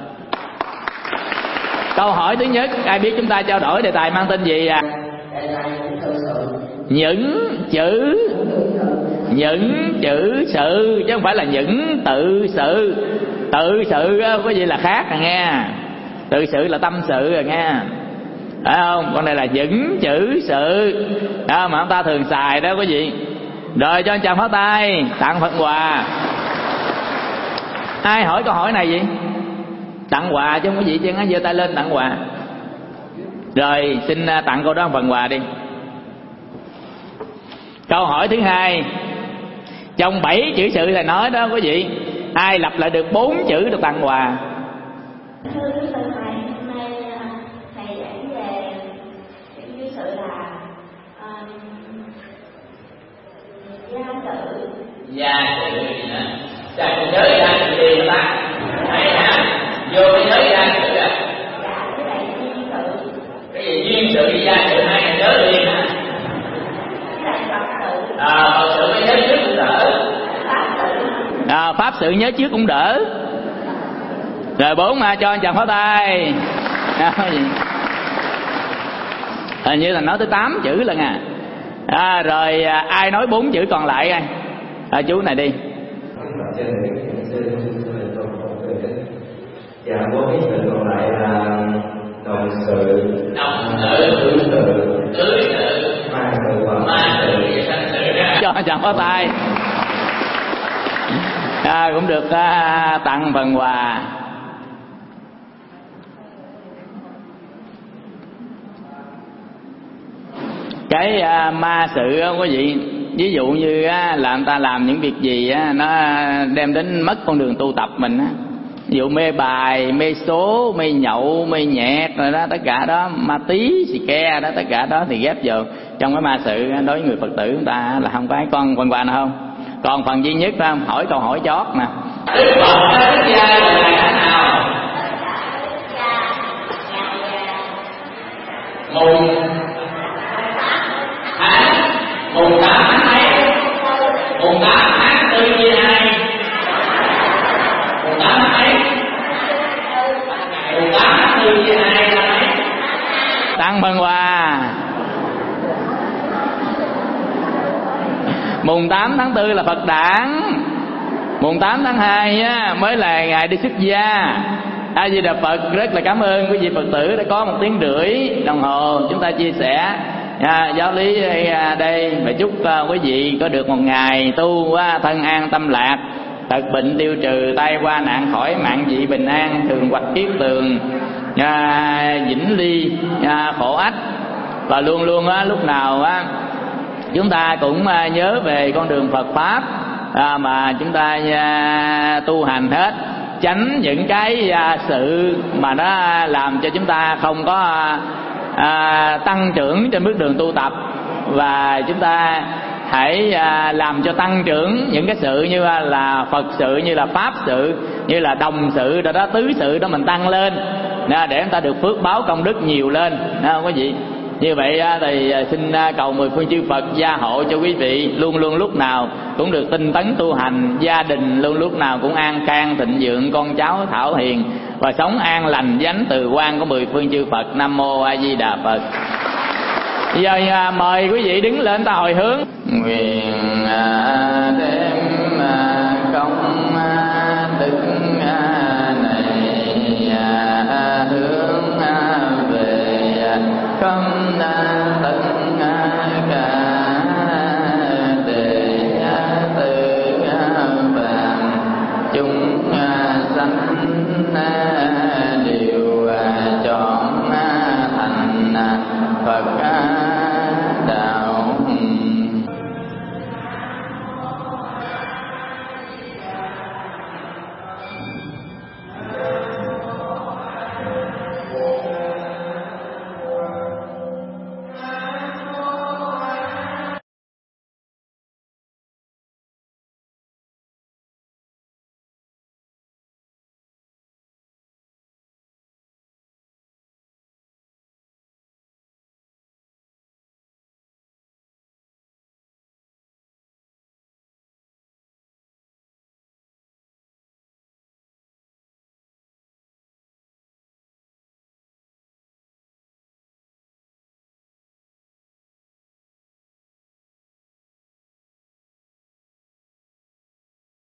Câu hỏi thứ nhất, ai biết chúng ta trao đổi đề tài mang tên gì? Những chữ sự, chứ không phải là những tự sự. Tự sự có gì là khác nghe. Tự sự là tâm sự rồi nghe, phải không? Còn này là những chữ sự mà ông ta thường xài đó quý vị. Rồi cho anh chàng pháo tay tặng phần quà. Ai hỏi câu hỏi này gì? Tặng quà chứ không có gì chứ, giơ tay lên tặng quà. Rồi xin tặng cô đó phần quà đi. Câu hỏi thứ hai, trong 7 chữ sự thầy nói đó quý vị, ai lặp lại được 4 chữ được tặng quà? Thưa quý sư thầy, hôm nay thầy giảng về chữ sự là gia sự gì nữa? Chà, nhớ gia sự gì mà ta? Hay vô cái nhớ gia sự à? Dạ, cái này duyên sự. Cái gì duyên sự với gia sự hai là nhớ liền hả? Cái này Phật sự. Phật sự mới nhớ trước cũng đỡ. Pháp sự nhớ trước cũng đỡ. Rồi 4 mà cho anh chàng pháo tay. Hình như là nói tới 8 chữ lần rồi ai nói 4 chữ còn lại chú này đi. Và 4 chữ còn lại là đồng sự, cưới sự, ma sự, sanh sự. Cho anh chàng pháo tay. Cũng được tặng phần quà. Cái ma sự quý vị, ví dụ như là người ta làm những việc gì nó đem đến mất con đường tu tập mình ví dụ mê bài, mê số, mê nhậu, mê nhẹt rồi đó, tất cả đó, ma tí, xì ke đó, tất cả đó thì ghép vào trong cái ma sự. Đối với người Phật tử chúng ta là không có con phần quà nào không. Còn phần duy nhất đó, hỏi câu hỏi chót nè. Đức Phật Thích Ca là tháng nào? Mùng 8 tháng mấy? Mùng 8 tháng 4 chia 2. Mùng 8 tháng mấy? Mùng 8 tháng 4 chia 2 là mấy? Tặng phần quà. Mùng 8 tháng 4 là Phật đản. Mùng 8 tháng 2 mới là ngày đi xuất gia. A Di Đà Phật. Rất là cảm ơn quý vị Phật tử đã có 1 tiếng rưỡi đồng hồ chúng ta chia sẻ giáo lý đây, và chúc quý vị có được một ngày tu thân an tâm lạc, tật bệnh tiêu trừ, tai qua nạn khỏi, mạng dị bình an, thường hoạch kiết tường, vĩnh ly khổ ách, và luôn luôn lúc nào chúng ta cũng nhớ về con đường Phật pháp mà chúng ta tu hành hết, tránh những cái sự mà nó làm cho chúng ta không có tăng trưởng trên bước đường tu tập, và chúng ta hãy làm cho tăng trưởng những cái sự như là Phật sự, như là Pháp sự, như là đồng sự đó, tứ sự đó mình tăng lên, để người ta được phước báo công đức nhiều lên, không có gì. Như vậy thì xin cầu mười phương chư Phật gia hộ cho quý vị luôn luôn lúc nào cũng được tinh tấn tu hành, gia đình luôn lúc nào cũng an khang thịnh vượng, con cháu thảo hiền và sống an lành với ánh từ quang của mười phương chư Phật. Nam mô A Di Đà Phật. Giờ mời quý vị đứng lên ta hồi hướng. Nguyện đem công đức này hướng về khắp tất cả đệ tử vạn chúng sanh